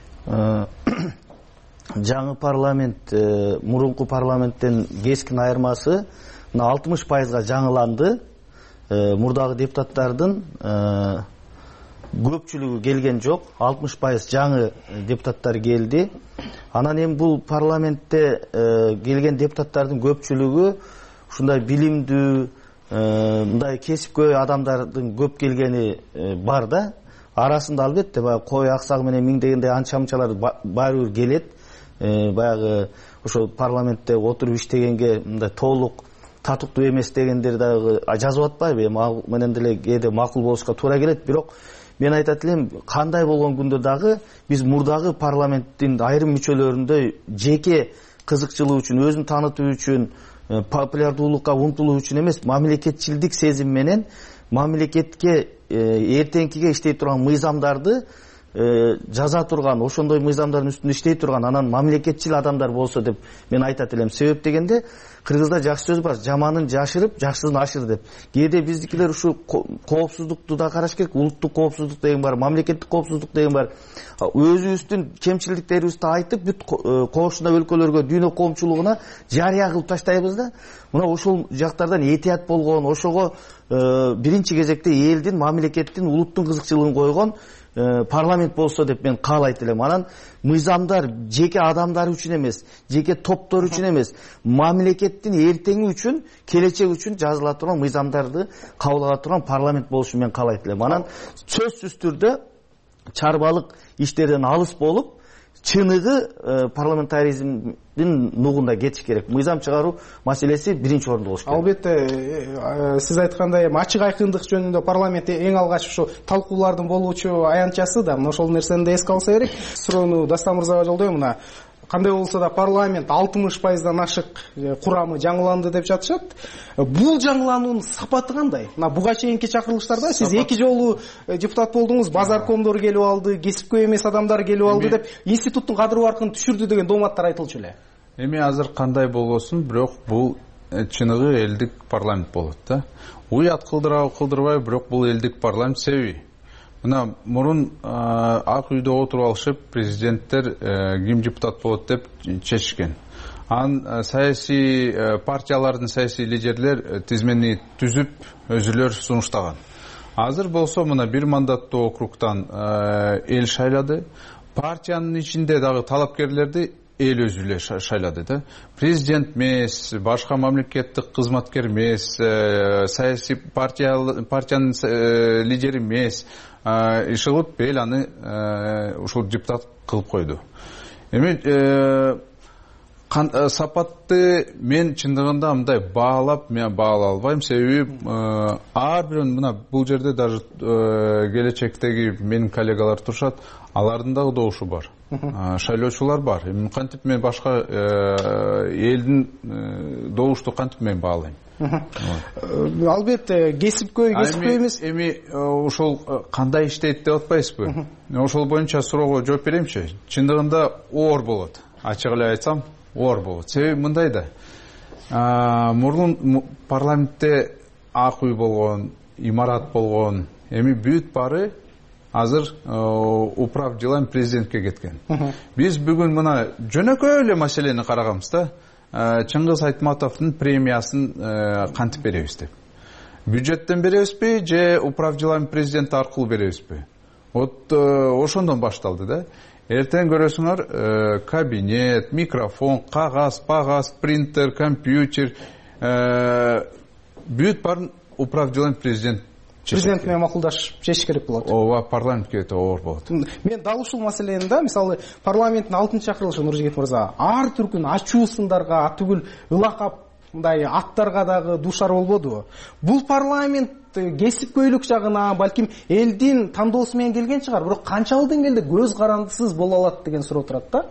Жаңы парламент мурунку парламенттен кескин айырмасы алтымыш пайызга жаңыланды. Мурдагы депутаттардын көпчүлүгү келген жок, алтымыш пайыз жаңы депутаттар келди. Анан эми бул парламентте келген депутаттардын көпчүлүгү ушундай билимдүү, мындай кесипкөй адамдардын көп келгени бар да. Арасында албетте баягы кой аксагы менен миңдегендей анча-мынчалар баары бир келет. Баягы ошо парламентте отуруп иштегенге мындай толук татыктуу эмес дегендер дагы жазып атпайбы? Эми ал менен деле кээде макул болушка туура келет, бирок мен айтат элем, кандай болгон күндө дагы биз мурдагы парламенттин айрым мүчөлөрүндөй жеке кызыкчылык үчүн, өзүн таанытуу үчүн, популярдуулукка умтулуу үчүн эмес, мамлекетчилдик сезим менен мамлекетке эртеңкиге иштей турган мыйзамдарды жаза турган, ошондой мыйзамдардын үстүндө иштей турган, анан мамлекетчил адамдар болсо деп мен айтат элем. Себеп дегенде кыргызда жакшы сөз бар, жаманын жашырып, жакшысын ашыр деп. Кээде биздикилер ушу коопсуздукту да караш керек, улуттук коопсуздук деген бар, мамлекеттик коопсуздук деген бар. Өзүбүздүн кемчиликтерибизди айтып, бүт кошуна өлкөлөргө, дүйнө коомчулугуна жарыя кылып таштайбыз да. Мына ошол жактардан этият болгон, ошого биринчи кезекте элдин, мамлекеттин, улуттун кызыкчылыгын койгон парламент болсо деп мен каалайт элем. Анан мыйзамдар жеке адамдар үчүн эмес, жеке топтор үчүн эмес, мамлекеттин эртеңи үчүн, келечек үчүн жазыла турган мыйзамдарды кабыл ала турган парламент болушун мен каалайт элем. Анан сөзсүз түрдө чарбалык иштерден алыс болуп, чыныгы парламентаризмдин нугунда кетиш керек. Мыйзам чыгаруу маселеси биринчи орунда болуш керек. Албетте, сиз айткандай ачык айкындык жөнүндө парламент эң алгач ушу талкуулардын болуучу аянтчасы да, мына ошол нерсени да эске алса керек. Суроону Дастан мырзага жолдойм. Мына кандай болсо да парламент алтымыш пайыздан ашык курамы жаңыланды деп жатышат. Бул жаңылануунун сапаты кандай? Мына буга чейинки чакырылыштарда сиз эки жолу депутат болдуңуз, базаркомдор келип алды, кесипкөй эмес адамдар келип алды деп институттун кадыр баркын түшүрдү деген дооматтар айтылчу эле. Эми азыр кандай болбосун, бирок бул чыныгы элдик парламент болот да. Уят кылдырабы кылдырбайбы, бирок бул элдик парламент. Себеби мына мурун ак үйдө отуруп алышып, президенттер ким депутат болот деп чечишкен. Ан саясий партиялардын саясий лидерлер тизмени түзүп өзүлөр сунуштаган. Азыр болсо мына бир мандаттуу округтан эл шайлады. Партиянын ичинде дагы талапкерлерди эл өзү эле шайлады да. Президент эмес, башка мамлекеттик кызматкер эмес, саясий партиянын лидери эмес, иш кылып эл аны ушул депутат кылып койду. Эми сапатты мен чындыгында мындай баалап мен баалай албайм. Себеби ар бир мына бул жерде даже келечектеги менин коллегалар турушат, алардын дагы добушу бар. Шайлоочулар бар. Эми кантип мен башка элдин добушту кантип мен баалайм? Албетте кесипкөй кесипкөй эмес. Эми ошол кандай иштейт деп атпайсызбы? Ошол боюнча суроого жооп беремчи. Чындыгында оор болот. Ачык эле айтсам, оор болот. Себеби мындай да. Мурун парламентте ак үй болгон, имарат болгон. Эми бүт бары азыр управ делами президентке кеткен. Биз бүгүн мына жөнөкөй эле маселени караганбыз да. Чыңгыз Айтматовдун премиясын кантип беребиз деп. Бюджеттен беребизби же управ делами президенти аркылуу беребизби? Вот ошондон башталды да. Эртең көрөсүңөр кабинет, микрофон, кагаз, пагаз, принтер, компьютер, бүт барын управ делами президент президент менен макулдашып чечиш керек болот. Ооба, парламентке өтө оор болот. Мен дал ушул маселени да, мисалы парламенттин алтынчы чакырылышы Нуржигит мырза ар түркүн ачуу сындарга, атүгүл ылакап мындай аттарга дагы дуушар болбодубу? Бул парламент кесипкөйлүк жагына, балким элдин тандоосу менен келген чыгар, бирок канчалык деңгээлде көз карандысыз боло алат деген суроо турат да.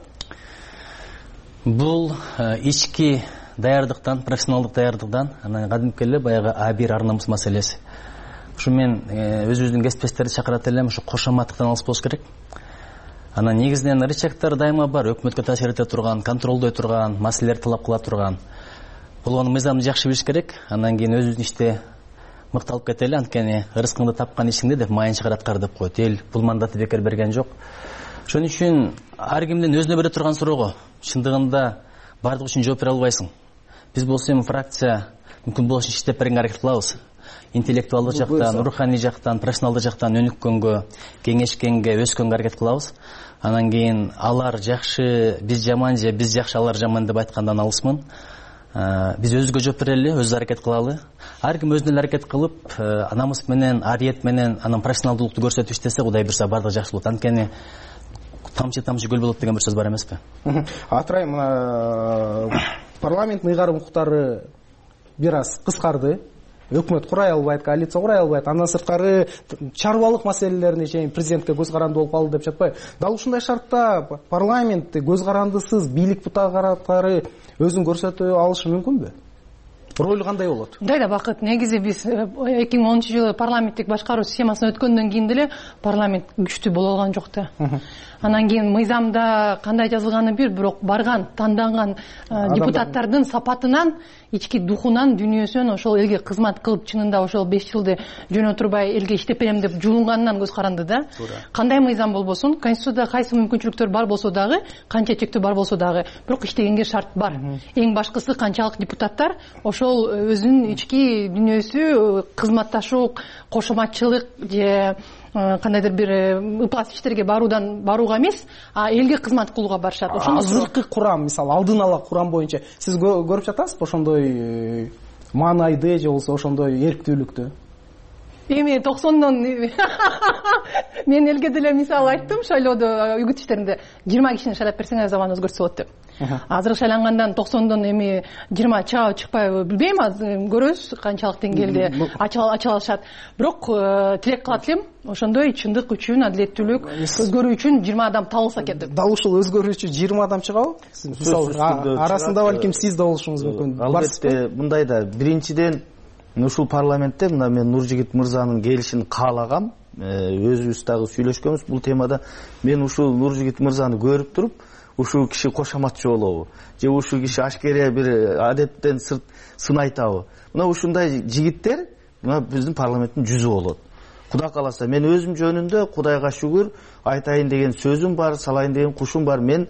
Бул ички даярдыктан, профессионалдык даярдыктан, анан кадимки эле баягы а бир ар намус маселеси. Ушу мен өзүбүздүн кесиптештерди чакырат элем, ушу кошоматтыктан алыс болуш керек. Анан негизинен рычагдар дайыма бар, өкмөткө таасир эте турган, контролдой турган, маселелерди талап кыла турган. Болгону мыйзамды жакшы билиш керек. Андан кийин өзүбүздүн иште мыкталып кетели, анткени ырыскыңды тапкан ишиңди деп майын чыгарат кар деп коет. Эл бул мандатты бекер берген жок. Ошон үчүн ар кимдин өзүнө бере турган суроого чындыгында бардык үчүн жооп бере албайсың. Биз болсо эми фракция мүмкүн болуш иштеп беренге аракет кылабыз. Интеллектуалдык жактан, руханий жактан, профессионалдык жактан өнүккөнгө, кеңешкенге, өскөнгө аракет кылабыз. Анан кийин алар жакшы, биз жаман же биз жакшы, алар жаман деп айткандан алысмын. Биз өзүбүзгө жооп берели, өзүбүз аракет кылалы. Ар ким өзүнө аракет кылып, намыс менен, ариет менен, анан профессионалдуулукту көрсөтүп иштесе, Кудай буйрса бардыгы жакшы болот. Анткени тамчы тамчы көл болот деген бир сөз бар эмеспи? Атырай, мына парламент ыйгарым укуктары бир аз кыскарды. Өкмөт курай албайт, коалиция курай албайт. Андан сырткары чарбалык маселелерине чейин президентке көз каранды болуп калды деп жатпайбы? Дал ушундай шартта парламент көз карандысыз бийлик бутакараттары өзүн көрсөтө алышы мүмкүнбү? Ролу кандай болот? Мындай да бакыт, негизи биз эки миң онунчу жылы парламенттик башкаруу системасына өткөндөн кийин деле парламент күчтүү боло алган жок да. Анан кийин мыйзамда кандай жазылганы бир, бирок барган, танданган депутаттардын сапатынан, ички духунан, дүнүйөсүнөн ошол элге кызмат кылып, чынында ошол беш жылды жөн отурбай элге иштеп берем деп жулунганынан көз каранды да. Кандай мыйзам болбосун, конституцияда кайсы мүмкүнчүлүктөр бар болсо дагы, канча чектөө бар болсо дагы, бирок иштегенге шарт бар. Эң башкысы канчалык депутаттар ошол ошол өзүнүн ички дүйнөсү кызматташуу, кошоматчылык же кандайдыр бир ыплас иштерге баруудан барууга эмес, а элге кызмат кылууга барышат. Ошондо азыркы курам, мисалы алдын ала курам боюнча сиз көрүп жатасызбы ошондой маанайды же болбосо ошондой эрктүүлүктү? Эми токсондон мен элге деле мисалы айттым, шайлоодо үгүт иштеринде жыйырма кишини шайлап берсеңер заман өзгөртсө болот деп. Азыр шайлангандан токсондон эми жыйырма чыгабы чыкпайбы билбейм, азыр көрөбүз канчалык деңгээлде ача алышат. Бирок тилек кылат элем, ошондой чындык үчүн, адилеттүүлүк өзгөрүү үчүн жыйырма адам табылса экен деп. Дал ушул өзгөрүү үчүн жыйырма адам чыгабы? Мисалы арасында балким сиз да болушуңуз мүмкүн. Албетте, мындай да биринчиден ушул парламентте мына мен Нуржигит мырзанын келишин каалагам, өзүбүз дагы сүйлөшкөнбүз бул темада. Мен ушул Нуржигит мырзаны көрүп туруп, ушул киши кошоматчы болобу же ушул киши ашкере бир адеттен сырт сын айтабы? Мына ушундай жигиттер мына биздин парламенттин жүзү болот. Кудай кааласа, мен өзүм жөнүндө Кудайга шүгүр айтайын деген сөзүм бар, салайын деген кушум бар. Мен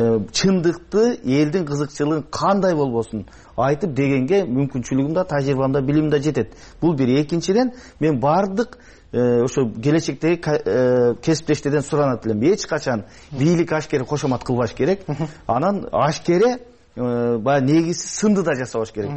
чындыкты, элдин кызыкчылыгын кандай болбосун айтып дегенге мүмкүнчүлүгүм да, тажрыйбам да, билимим да жетет. Бул бир. Экинчиден, мен бардык ошо келечектеги кесиптештерден суранат элем. Эч качан бийлик ашкере кошомат кылбаш керек. Анан ашкере баягы негизи сынды да жасабаш керек.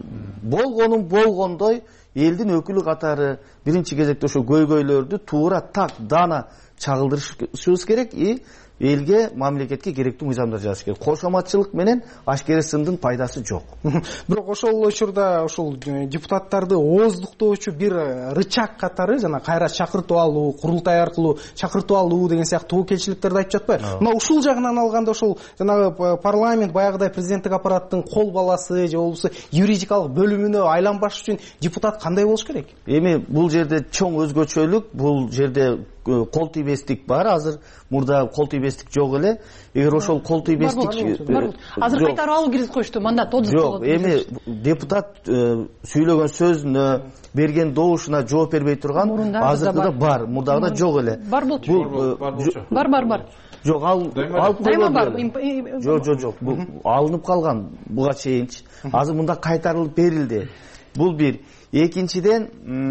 Болгонун болгондой элдин өкүлү катары биринчи кезекте ошо көйгөйлөрдү туура так дана чагылдырышыбыз керек и элге, мамлекетке керектүү мыйзамдар жасаш керек. Кошоматчылык менен ашкере сындын пайдасы жок. Бирок ошол учурда ошол депутаттарды ооздуктоочу бир рычаг катары жана кайра чакыртып алуу, курултай аркылуу чакыртып алуу деген сыяктуу келчиликтерди айтып жатпайбы? Мына ушул жагынан алганда ошол жанагы парламент баягыдай президенттик аппараттын кол баласы же болбосо юридикалык бөлүмүнө айланбаш үчүн депутат кандай болуш керек? Эми бул жерде чоң өзгөчөлүк, бул жерде кол тийбестик бар. Азыр мурда кол тийбестик жок эле. Эгер ошол кол тийбестик азыр кайтарып алуу киргизип коюшту, мандат отуз жок. Эми депутат сүйлөгөн сөзүнө, берген добушуна жооп бербей турган азыркыда бар, мурдагыда жок эле. Бар болчу. Бар, бар, бар. Жок, ал алып дайыма бар. Жок, жок, жок. Бул алынып калган буга чейинчи. Азыр мында кайтарылып берилди. Бул бир. Экинчиден,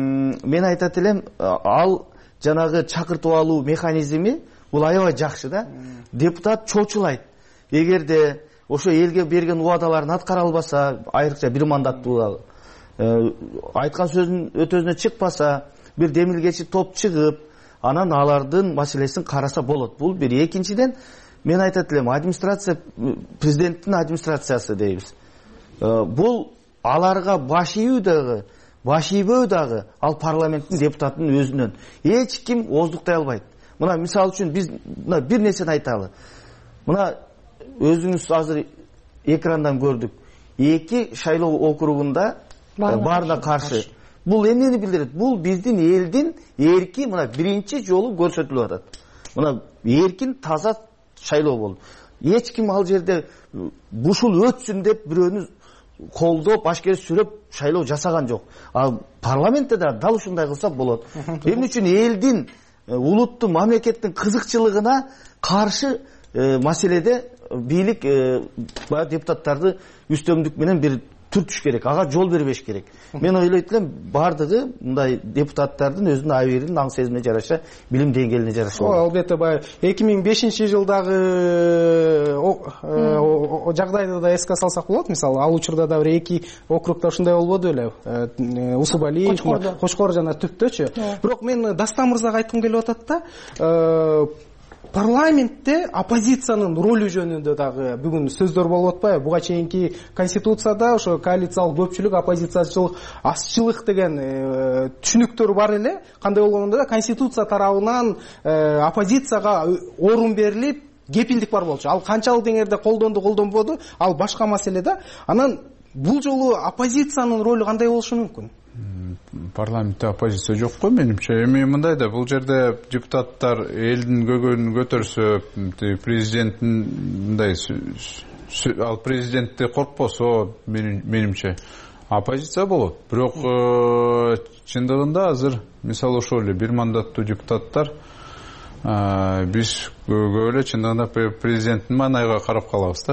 мен айтат элем, ал жанагы чакыртып алуу механизми бул аябай жакшы да. Депутат чочулайт. Эгерде ошо элге берген убадаларын аткара албаса, айрыкча бир мандаттуу айткан сөзүнүн өтөзүнө чыкпаса, бир демилгечи топ чыгып, анан алардын маселесин караса болот. Бул бир. Экинчиден, мен айтат элем, администрация, президенттин администрациясы дейбиз. Бул аларга баш ийүү дагы, баш ийбөө дагы ал парламенттин депутатынын өзүнөн. Эч ким ооздуктай албайт. Мына мисалы үчүн биз мына бир нерсени айталы. Мына өзүңүз азыр экрандан көрдүк. Эки шайлоо округунда баарына каршы. Бул эмнени билдирет? Бул биздин элдин эрки мына биринчи жолу көрсөтүлүп атат. Мына эркин таза шайлоо болду. Эч ким ал жерде ушул өтсүн деп бирөөнү колдоп, ашкере сүрөп шайлоо жасаган жок. Ал парламентте да дал ушундай кылса болот. Эмне үчүн элдин, улуттун, мамлекеттин кызыкчылыгына каршы маселеде бийлик баягы депутаттарды үстөмдүк менен бир түртүш керек, ага жол бербеш керек. Мен ойлойт элем, бардыгы мындай депутаттардын өзүнүн абийирин, аң сезимине жараша, билим деңгээлине жараша. Албетте, баягы эки миң бешинчи жылдагы жагдайды да эске салсак болот. Мисалы, ал учурда да бир эки округда ушундай болбоду эле. Усубали, Кочкор жана Түптөчү. Бирок мен Дастан мырзага айткым келип атат да, парламентте оппозициянын ролу жөнүндө дагы бүгүн сөздөр болуп атпайбы? Буга чейинки конституцияда ошо коалициялык көпчүлүк, оппозициячылык, азчылык деген түшүнүктөр бар эле. Кандай болгондо да конституция тарабынан оппозицияга орун берилип, кепилдик бар болчу. Ал канчалык деңгээлде колдонду, колдонбоду, ал башка маселе да. Анан бул жолу оппозициянын ролу кандай болушу мүмкүн? Парламентте оппозиция жок го менимче. Эми мындай да, бул жерде депутаттар элдин көйгөйүн көтөрсө, президенттин мындай ал президентти коркпосо, менимче оппозиция болот. Бирок чындыгында азыр мисалы ошол эле бир мандаттуу депутаттар биз көп эле чындыгында президенттин маанайга карап калабыз да.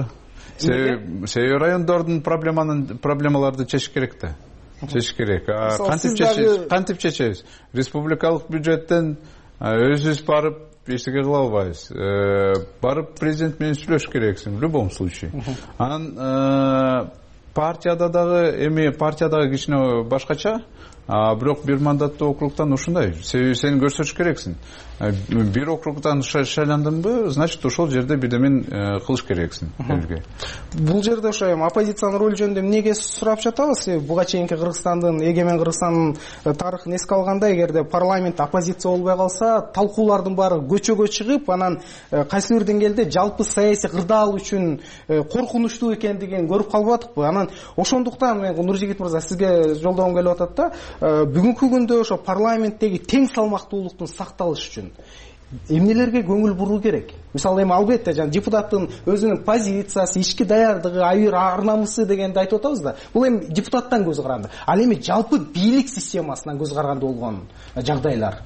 себеби райондордун проблемаларды чечиш керек да, чечиш керек. Кантип чечебиз? Республикалык бюджеттен өзүбүз барып эчтеке кыла албайбыз. Барып президент менен сүйлөшүш керексиң в любом случае. Анан партияда дагы эми партиядагы кичине башкача, бирок бир мандаттуу округтан ушундай. Себеби сен көрсөтүш керексиң. Бир округтан шайландыңбы, значит ошол жерде бирдемен кылыш керексиң элге. Бул жерде ошо эми оппозициянын ролу жөнүндө эмнеге сурап жатабыз? Буга чейинки Кыргызстандын, эгемен Кыргызстандын тарыхын эске алганда, эгерде парламент оппозиция болбой калса, талкуулардын баары көчөгө чыгып, анан кайсы бир деңгээлде жалпы саясий кырдаал үчүн коркунучтуу экендигин көрүп калбадыкпы? Анан ошондуктан мен Нуржигит мырза сизге жолдогум келип атат да, бүгүнкү күндө ошо парламенттеги тең салмактуулуктун сакталышы үчүн эмнелерге көңүл буруу керек? Мисалы эми албетте жана депутаттын өзүнүн позициясы, ички даярдыгы, айыр ар намысы дегенди айтып атабыз да. Бул эми депутаттан көз каранды. Ал эми жалпы бийлик системасынан көз каранды болгон жагдайлар.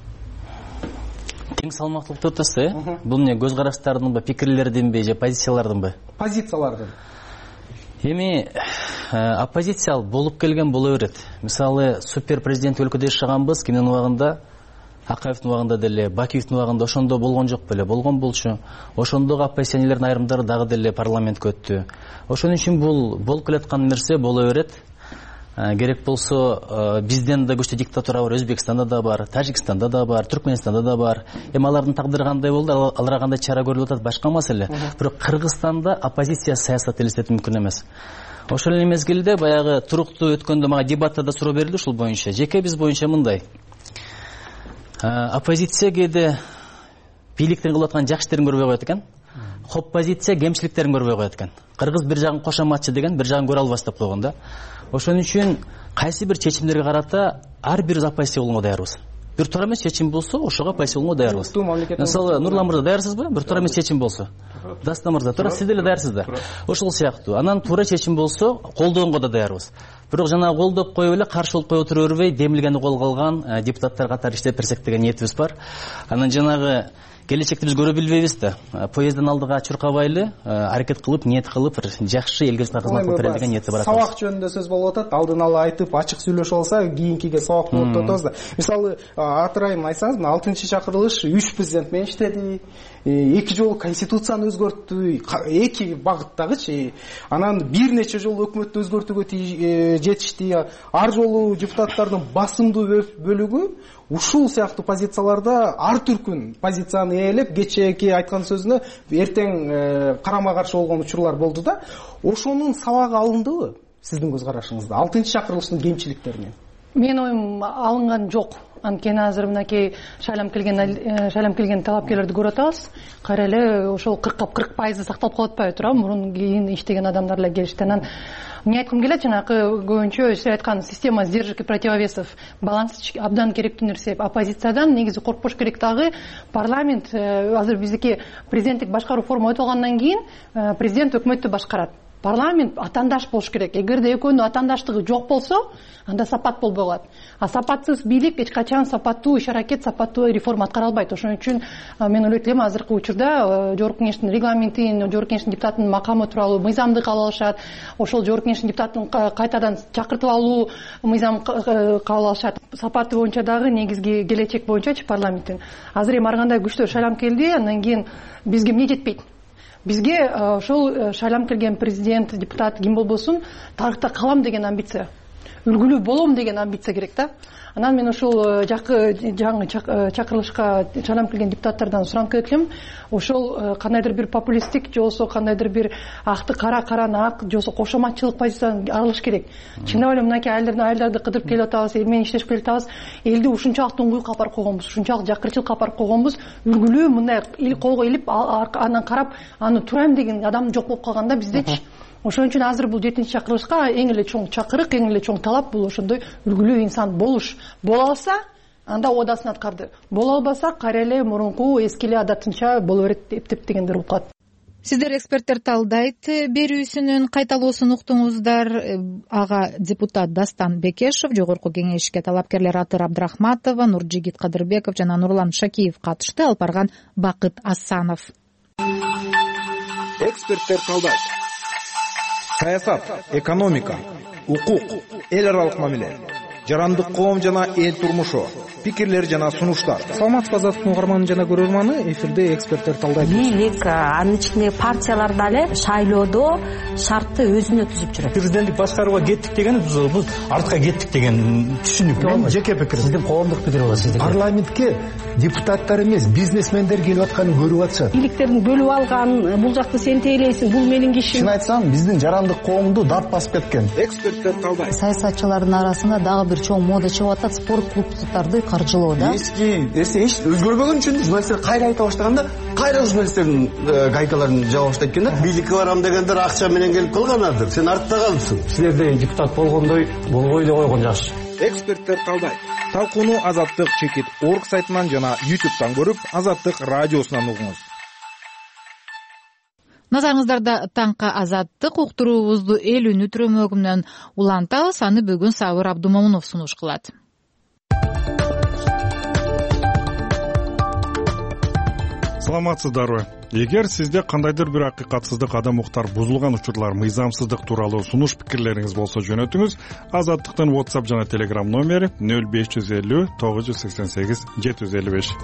Тең салмактуулук деп атасыз, э? Бул эмне, көз караштардынбы, пикирлердинби же позициялардынбы? Позициялардын. Эми оппозициялык болуп келген боло берет. Мисалы супер президент өлкөдө жашаганбыз, кимдин убагында, Акаевдин убагында деле, Бакиевдин убагында ошондо болгон жок беле, болгон болчу. Ошондогу оппозиционерлердин айрымдары дагы деле парламентке өттү. Ошон үчүн бул болуп келаткан нерсе боло берет. Керек болсо бизден да күчтүү диктатура бар, Өзбекстанда да бар, Тажикстанда да бар, Түркменстанда да бар. Эми алардын тагдыры кандай болду, аларга кандай чара көрүлүп атат, башка маселе. Бирок Кыргызстанда оппозиция саясат элестетүү мүмкүн эмес. Ошол эле мезгилде баягы туруктуу өткөндө мага дебатта да суроо берилди ушул боюнча. Жеке биз боюнча мындай. Оппозиция кээде бийликтин кылып аткан жакшы иштерин көрбөй коет экен. Оппозиция кемчиликтерин көрбөй коет экен. Кыргыз бир жагын кошоматчы деген, бир жагын көрө албас деп койгон да. Ошон үчүн кайсы бир чечимдерге карата ар бир оппозиция болууга даярбыз. Бир туура эмес чечим болсо, ошого оппозиция болууга даярбыз. Мисалы Нурлан мырза даярсызбы? Бир туура эмес чечим болсо. Дастан мырза, туура сиз деле даярсыздар. Ошол сыяктуу. Анан туура чечим болсо, колдоонго да даярбыз. Бирок жана колдоп коюп эле каршы болуп кое отура бербей, демилгени колго алган депутаттар катары иштеп берсек деген ниетибиз бар. Анан жанагы келечекти биз көрө билбейбиз да. Поездден алдыга чуркабайлы, аракет кылып, ниет кылып, жакшы элге кызмат кылып берели деген ниети бар. Сабак жөнүндө сөз болуп атат. Алдын ала айтып, ачык сүйлөшүп алса, кийинкиге сабак болуп атабыз да. Мисалы, атырайым айтсаңыз, мына алтынчы чакырылыш үч президент менен иштеди. Эки жолу конституцияны өзгөрттү, эки багыттагычы. Анан бир нече жолу өкмөттү өзгөртүүгө жетишти. Ар жолу депутаттардын басымдуу бөлүгү ушул сыяктуу позицияларда ар түркүн позицияны ээлеп, кечээки айткан сөзүнө эртең карама каршы болгон учурлар болду да. Ошонун сабагы алындыбы сиздин көз карашыңызда алтынчы чакырылыштын кемчиликтеринен? Менин оюм алынган жок. Анткени азыр мынакей шайлам келген шайлам келген талапкерлерди көрүп атабыз. Кайра эле ошол кыркка кырк пайызы сакталып калып атпайбы турабы? Мурун кийин иштеген адамдар эле келишти. Анан эмне айткым келет, жанакы көбүнчө сиз айткан система сдержек и противовесов, баланс абдан керектүү нерсе. Оппозициядан негизи коркпош керек дагы. Парламент азыр биздики президенттик башкаруу форма өтүп алгандан кийин президент өкмөттү башкарат. Парламент атандаш болуш керек. Эгерде экөөнүн атандаштыгы жок болсо, анда сапат болбой калат. А сапатсыз бийлик эч качан сапаттуу иш аракет, сапаттуу реформа аткара албайт. Ошон үчүн мен ойлойт элем азыркы учурда Жогорку Кеңештин регламентин, Жогорку Кеңештин депутатынын макамы тууралуу мыйзамды кабыл алышат. Ошол Жогорку Кеңештин депутатын кайтадан чакыртып алуу мыйзам кабыл алышат. Сапаты боюнча дагы негизги келечек боюнчачы парламенттин. Азыр эми ар кандай күчтүү шайлам келди, андан кийин бизге эмне жетпейт? Бизге ошол шайлам келген президент, депутат ким болбосун, тарыхта калам деген амбиция, үлгүлүү болом деген амбиция керек да. Анан мен ошол жакы жаңы чакырылышка шайлам келген депутаттардан суранып келет элем, ошол кандайдыр бир популисттик же болбосо кандайдыр бир акты кара, караны ак же болбосо кошоматчылык позициядан арылыш керек. Чындап эле мынакей айылдардын айылдарды кыдырып келип атабыз, эл менен иштешип келип атабыз, элди ушунчалык уңгуйга алып койгонбуз, ушунчалык жакырчылыкка алып койгонбуз, үлгүлүү мындай эл колго илип анан карап аны турайм деген адам жок болуп калганда биздечи. Ошон үчүн азыр бул жетинчи чакырылышка эң эле чоң чакырык, эң эле чоң талап бул ошондой үлгүлүү инсан болуш. Боло алса, анда одасын аткарды. Боло албаса, кайра эле мурунку эски эле адатынча боло берет эптеп дегендер болуп калат. Сиздер эксперттер талдайт берүүсүнүн кайталоосун уктуңуздар. Ага депутат Дастан Бекешев, Жогорку Кеңешке талапкерлер Атыр Абдрахматова, Нуржигит Кадырбеков жана Нурлан Шакиев катышты. Алып барган Бакыт Асанов. Эксперттер талдайт. саясат, экономика, укук, эл аралык мамиле, жарандык коом жана эл турмушу, пикирлер жана сунуштар. Саламатсызбы Азаттыктын угарманы жана көрөрманы, эфирде эксперттер талдайт. Бийлик, анын ичиндеги партиялар дагы шайлоодо шартты өзүнө түзүп жүрөт. Президенттик башкарууга кеттик деген бул артка кеттик деген түшүнүк. Мен жеке пикирим. Сиздин коомдук пикир болот сиздики. Парламентке депутаттар эмес, бизнесмендер келип атканын көрүп атышат. Бийликтерин бөлүп алган, бул жакты сен тейлейсиң, бул менин кишим. Чын айтсам, биздин жарандык коомду дат басып кеткен. Эксперттер талдайт. Саясатчылардын арасында дагы бир чоң мода чыгып атат, спорт клубдарды каржылоо да. Эски нерсе эч өзгөрбөгөн үчүн журналисттер кайра айта баштаганда, кайра журналисттердин гайкаларын жаба баштайт экен да. Бийликке барам дегендер акча менен келип калганадыр. Сен артта калыпсың. Силерде депутат болгондой болбой эле койгон жакшы. Эксперттер талдайт. Талкууну Азаттык чекит орг сайтынан жана ютубтан көрүп, Азаттык радиосунан угуңуз. Назарыңыздарда таңкы Азаттык уктуруубузду эл үнү түрөмөгүнөн улантабыз. Аны бүгүн Сабыр Абдумомунов сунуш кылат. Саламатсыздарбы? Эгер сизде кандайдыр бир акыйкатсыздык, адам укуктар бузулган учурлар, мыйзамсыздык тууралуу сунуш пикирлериңиз болсо жөнөтүңүз. Азаттыктын WhatsApp жана Telegram номери нөл беш жүз элүү тогуз жүз сексен сегиз жети жүз элүү беш.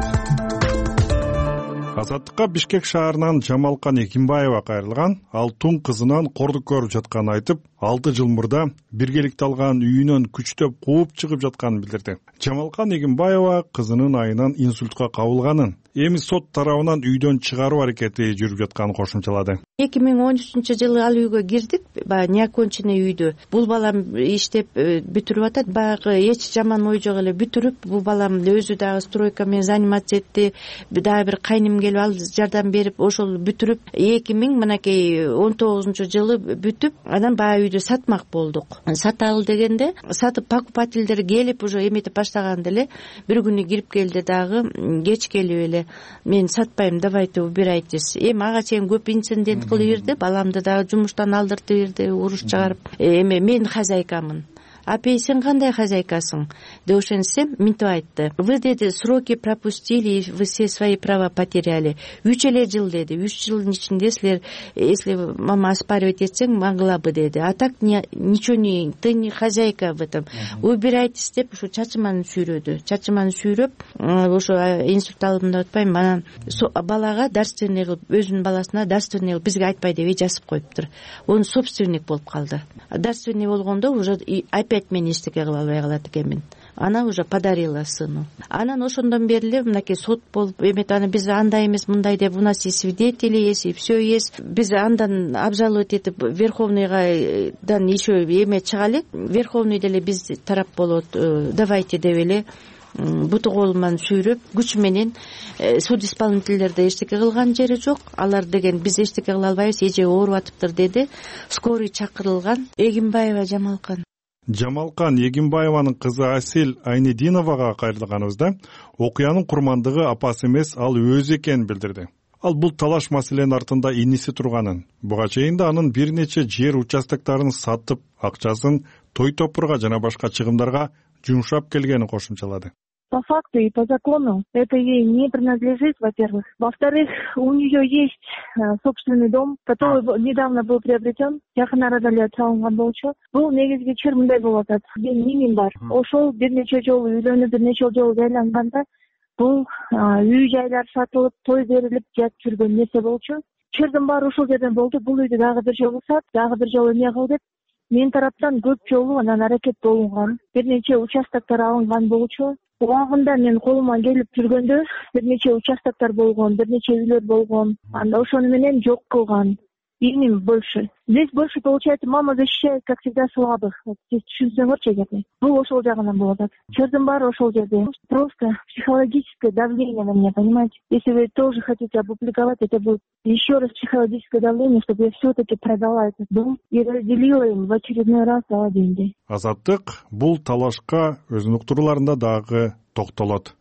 Азаттыкка Бишкек шаарынан Жамалкан Экимбаева кайрылган. Ал тун кызынан кордук көрүп жатканын айтып, алты жыл мурда биргеликте алган үйүнөн күчтөп кууп чыгып жатканын билдирди. Жамалкан Экимбаева кызынын айынан инсультка кабылганын, эми сот тарабынан үйдөн чыгаруу аракети жүрүп жатканын кошумчалады. эки миң он үчүнчү жылы ал үйгө кирдик, баягы неоконченный үйдү. Бул балам иштеп бүтүрүп атат, баягы эч жаман ой жок эле бүтүрүп, бул балам өзү дагы стройка менен заниматься этти, дагы бир кайным келип ал жардам берип, ошол бүтүрүп эки миң мынакей он тогузунчу жылы бүтүп, анан баягы үйдү сатмак болдук. Саталы дегенде, сатып покупательдер келип уже эметип баштаганда эле бир күнү кирип келди дагы, кеч келип эле мен сатпайм, давайте убирайтесь. Эми ага чейин көп инцидент кылып берди, баламды дагы жумуштан алдыртып берди, уруш чыгарып. Эми мен хозяйкамын. Апей, сен кандай хозяйкасың? Деп ошентсем, мынтип айтты. Вы, деди, сроки пропустили, вы все свои права потеряли. Үч эле жыл, деди. Үч жылдын ичинде силер, если мама оспаривать этсең, могла бы, деди. А так не, ничего не, ты не хозяйка в этом. Убирайтесь деп, ушу чачыманы сүйрөдү. Чачыманы сүйрөп, ошо инсульт алып деп атпайм, анан балага дарственный кылып, өзүнүн баласына дарственный кылып бизге айтпай деп жазып коюптур. Onu собственник болуп калды. Дарственный болгондо уже опять мен эчтеке кыла албай калат экенмин. Она уже подарила сыну. Анан ошондон бери эле мынакей сот болуп эметип, аны биз андай эмес, мындай деп, у нас и свидетели есть, и все есть. Биз андан обжаловать этип Верховныйдан еще эме чыга элек. Верховный деле биз тарап болот, давайте деп эле буту кол менен сүйрөп, күч менен суд исполнительдерде эчтеке кылган жери жок. Алар деген биз эчтеке кыла албайбыз, эже ооруп атыптыр деди. Скорый чакырылган. Эгимбаева Жамалкан. Жамалкан Эгимбаеванын кызы Асил Айнединовага кайрылганыбызда окуянын курмандыгы апасы эмес, ал өзү экенин билдирди. Ал бул талаш маселенин артында иниси турганын, буга чейин да анын бир нече жер участоктарын сатып, акчасын той топурга жана башка чыгымдарга жумшап келгенин кошумчалады. По факту и по закону это ей не принадлежит, во-первых. Во-вторых, у нее есть э, собственный дом, который недавно был приобретен. Жакын арада эле салынган болчу. Бул негизги чыр мындай болуп атат. Менин бар. Ошол бир нече жолу үйлөнүп, бир нече жолу айланганда бул үй жайлар сатылып, той берилип жатып жүргөн нерсе болчу. Чырдын баары ошол жерден болду. Бул үйдү дагы бир жолу сат, дагы бир жолу эмне кыл деп мен тараптан көп жолу анан аракет болгон. Бир нече участоктор алынган болчу. Убагында мен колума келип жүргөндө бир нече участоктор болгон, бир нече үйлөр болгон. Анда ошону менен жок кылган. Имим больше. Здесь больше, получается, мама защищает, как всегда, слабых. Вот здесь түшүнсөңөрчү эгерде. Бул ошол жагынан болот. Чырдын баары ошол жерде. Просто психологическое давление на меня, понимаете? Если вы тоже хотите опубликовать, это будет еще раз психологическое давление, чтобы я все-таки продала этот дом и разделила им в очередной раз дала деньги. Азаттык бул талашка өзүнүн уктурууларында дагы токтолот.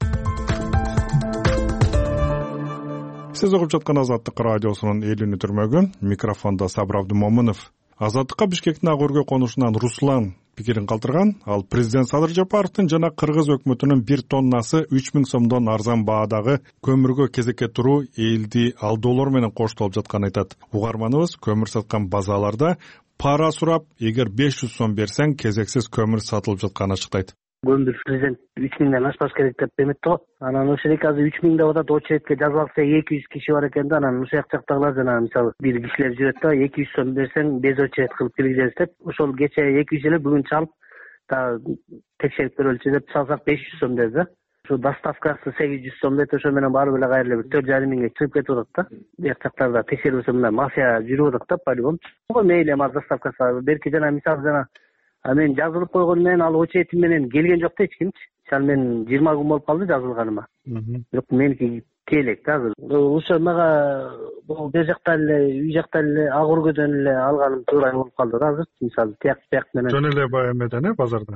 Сиз угуп жаткан Азаттык радиосунун эл үнү түрмөгү, микрофондо Сабыр Абдумомунов. Азаттыкка Бишкектин ак өргө конушунан Руслан пикирин калтырган. Ал президент Садыр Жапаровдун жана Кыргыз өкмөтүнүн бир тоннасы үч миң сомдон арзан баадагы көмүргө кезекке туруу элди алдоолор менен коштолуп жатканын айтат. Угарманыбыз көмүр саткан базаларда пара сурап, эгер беш жүз сом берсең кезексиз көмүр сатылып жатканын ачыктайт. Көмүр президент үч миңден ашпаш керек деп эметти го. Анан ошол эле азыр үч миң деп атат, очередке жазып алса эки жүз киши бар экен да, анан ушул жактагылар жана мисалы бир кишилер жүрөт да, эки жүз сом берсең без очеред кылып киргизебиз деп, ошол кече эки жүз эле бүгүн чалып, дагы текшерип көрөлүчү деп салсак беш жүз сом деди да. Ошо доставкасы сегиз жүз сом дейт, ошо менен баары эле кайра эле бир төрт жарым миңге чыгып кетип атат да. Бияк жактарда текшербесе мына мафия жүрүп атат да, по-любому. Мейли эми доставкасы берки жана мисалы жана А мен жазылып койгон менен ал очередим менен келген жок да эч кимчи. Мисалы мен жыйырма күн болуп калды жазылганыма. Бирок меники келек да азыр. Ошо мага бул бер жактан эле, үй жактан эле, ак өргөдөн эле алганым туура болуп калды да азыр. Мисалы тияк тияк менен. Жөн эле баягы эмеден э базардан.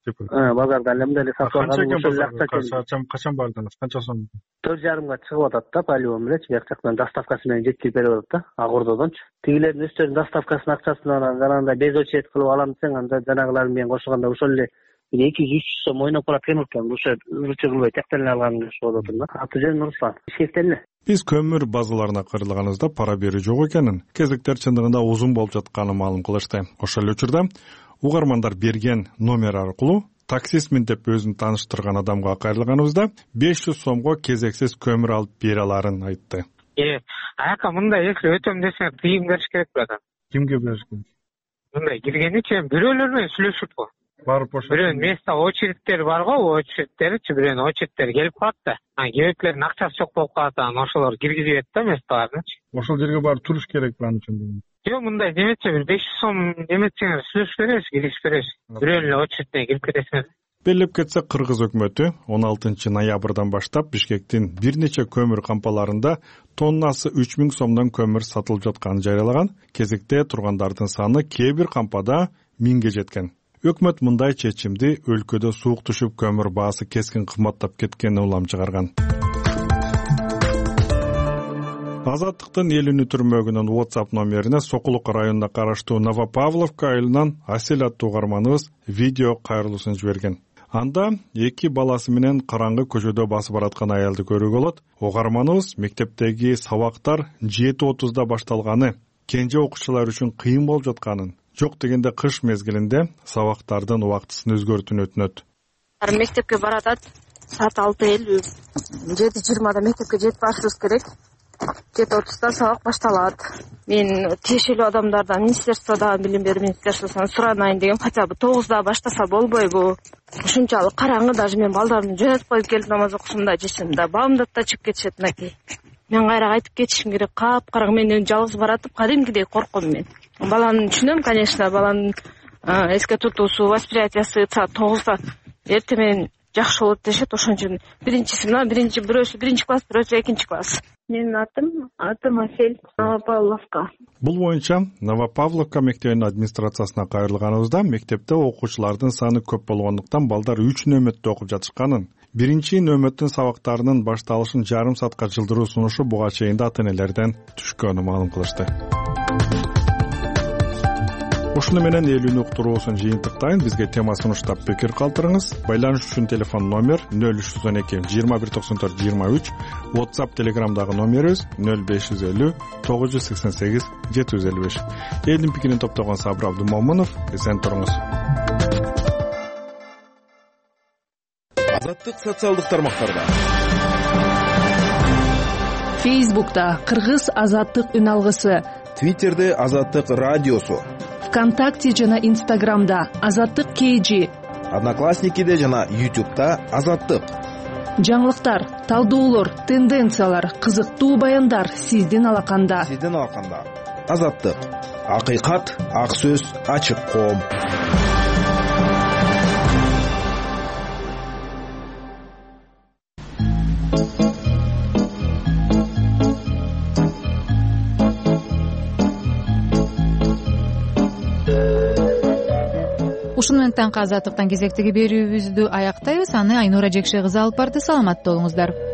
Э, базардан эле мындай эле сатып алганым ошол акча качан качан бардыңыз? Канча сом? төрт жарымга чыгып атат да, по-любому элечи, бияк жактан доставкасы менен жеткирип берип атат да, ак ордодончу. Тигилердин өздөрүнүн доставкасынын акчасынан жанагындай без очеред кылып алам десең, анда жанагылар менен кошулганда ошол эле эки жүз үч жүз сом ойноп барат экен экен. Ошо ырчы кылбай тияктан эле алганым болуп атат да. Аты жөнүм Руслан. Шектен эле. Биз көмүр базаларына кыйрылганыбызда пара берүү жок экенин, кезектер чындыгында узун болуп жатканын маалым кылышты. Ошол учурда угармандар берген номер аркылуу таксистмин деп өзүн тааныштырган адамга кайрылганыбызда беш жүз сомго кезексиз көмүр алып бере аларын айтты. Э, ака мындай если өтөм десең тыйым бериш керек братан. Кимге бериш керек? Мындай киргеничи бирөөлөр менен сүйлөшүп го. Барып ошо. Бирөөнүн место очередтери бар го, очередтеричи бирөөнүн очередтери келип калат да. Анан кебектердин акчасы жок болуп калат, анан ошолор киргизип берет да местоларынычы. Ошол жерге барып туруш керек бааны үчүн. Жок, мындай неметчи бир беш жүз сом неметсеңер сүйлөшүп беребиз, киргизип беребиз. Бирөөнүн эле очередине кирип кетесиңер. Белгилеп кетсе, Кыргыз өкмөтү он алтынчы ноябрдан баштап Бишкектин бир нече көмүр кампаларында тоннасы үч миң сомдон көмүр сатылып жатканын жарыялаган. Кезекте тургандардын саны кээ бир кампада миңге жеткен. Өкмөт мындай чечимди өлкөдө суук түшүп көмүр баасы кескин кымбаттап кеткенине улам чыгарган. Азаттыктын эл үнү түрмөгүнүн WhatsApp номерине Сокулук районуна караштуу Новопавловка айылынан Асель аттуу угарманыбыз видео кайрылуусун жиберген. Анда эки баласы менен караңгы көчөдө басып бараткан аялды көрүүгө болот. Угарманыбыз мектептеги сабактар жети отузда башталганы, кенже окуучулар үчүн кыйын болуп жатканын, жок дегенде кыш мезгилинде сабактардын убактысын өзгөртүүнү өтүнөт. Мектепке баратат, саат алты элүү, жети жыйырмада мектепке жетип барышыбыз керек. жети отузда сабак башталат. Мен тиешелүү адамдардан, министерстводон, билим берүү министерствосунан суранайын дегем, хотя бы тогузда баштаса болбойбу? Ушунчалык караңгы, даже мен балдарымды жөнөтүп коюп келип намаз окусум да, жесем да, баамдат да чыгып кетишет мынакей. Мен кайра кайтып кетишим керек, кап-караңгы, мен жалгыз баратып, кадимкидей корком мен. Баланы түшүнөм, конечно, баланын эске тутуусу, восприятиясы саат тогузда эртең менен жакшы болот дешет, ошон үчүн биринчиси мына, биринчи бирөөсү биринчи класс, бирөөсү экинчи класс. Менин атым атым Асель, Новопавловка. Бул боюнча Новопавловка мектебинин администрациясына кайрылганыбызда мектепте окуучулардын саны көп болгондуктан балдар үч нөмөттө окуп жатышканын, биринчи нөмөттүн сабактарынын башталышын жарым саатка жылдыруу сунушу буга чейин да ата-энелерден түшкөнү маалым кылышты. Ушуну менен эл үнү уктуруусун жыйынтыктайын. Бизге тема сунуштап пикир калтырыңыз. Байланыш үчүн телефон номер нөл үч жүз он эки жыйырма бир токсон төрт жыйырма үч, WhatsApp Telegramдагы номерибиз нөл беш жүз элүү тогуз жүз сексен сегиз жети жүз элүү беш. Элдин пикирин топтогон Сабыр Абдумомунов, эсен туруңуз. Азаттык социалдык тармактарда. Facebook'ta Кыргыз азаттык үн алгысы, Twitter'де азаттык радиосу, ВКонтакте жана Инстаграмда азаттык кейжи, Одноклассникиде жана YouTube'да азаттык. Жаңылыктар, талдоолор, тенденциялар, кызыктуу баяндар сиздин алаканда. Сиздин алаканда. Азаттык. Акыйкат, ак сөз, ачык коом. Ушуну менен таңкы азаттыктан кезектеги берүүбүздү аяктайбыз. Аны Айнура Жекше кызы алып барды. Саламатта болуңуздар.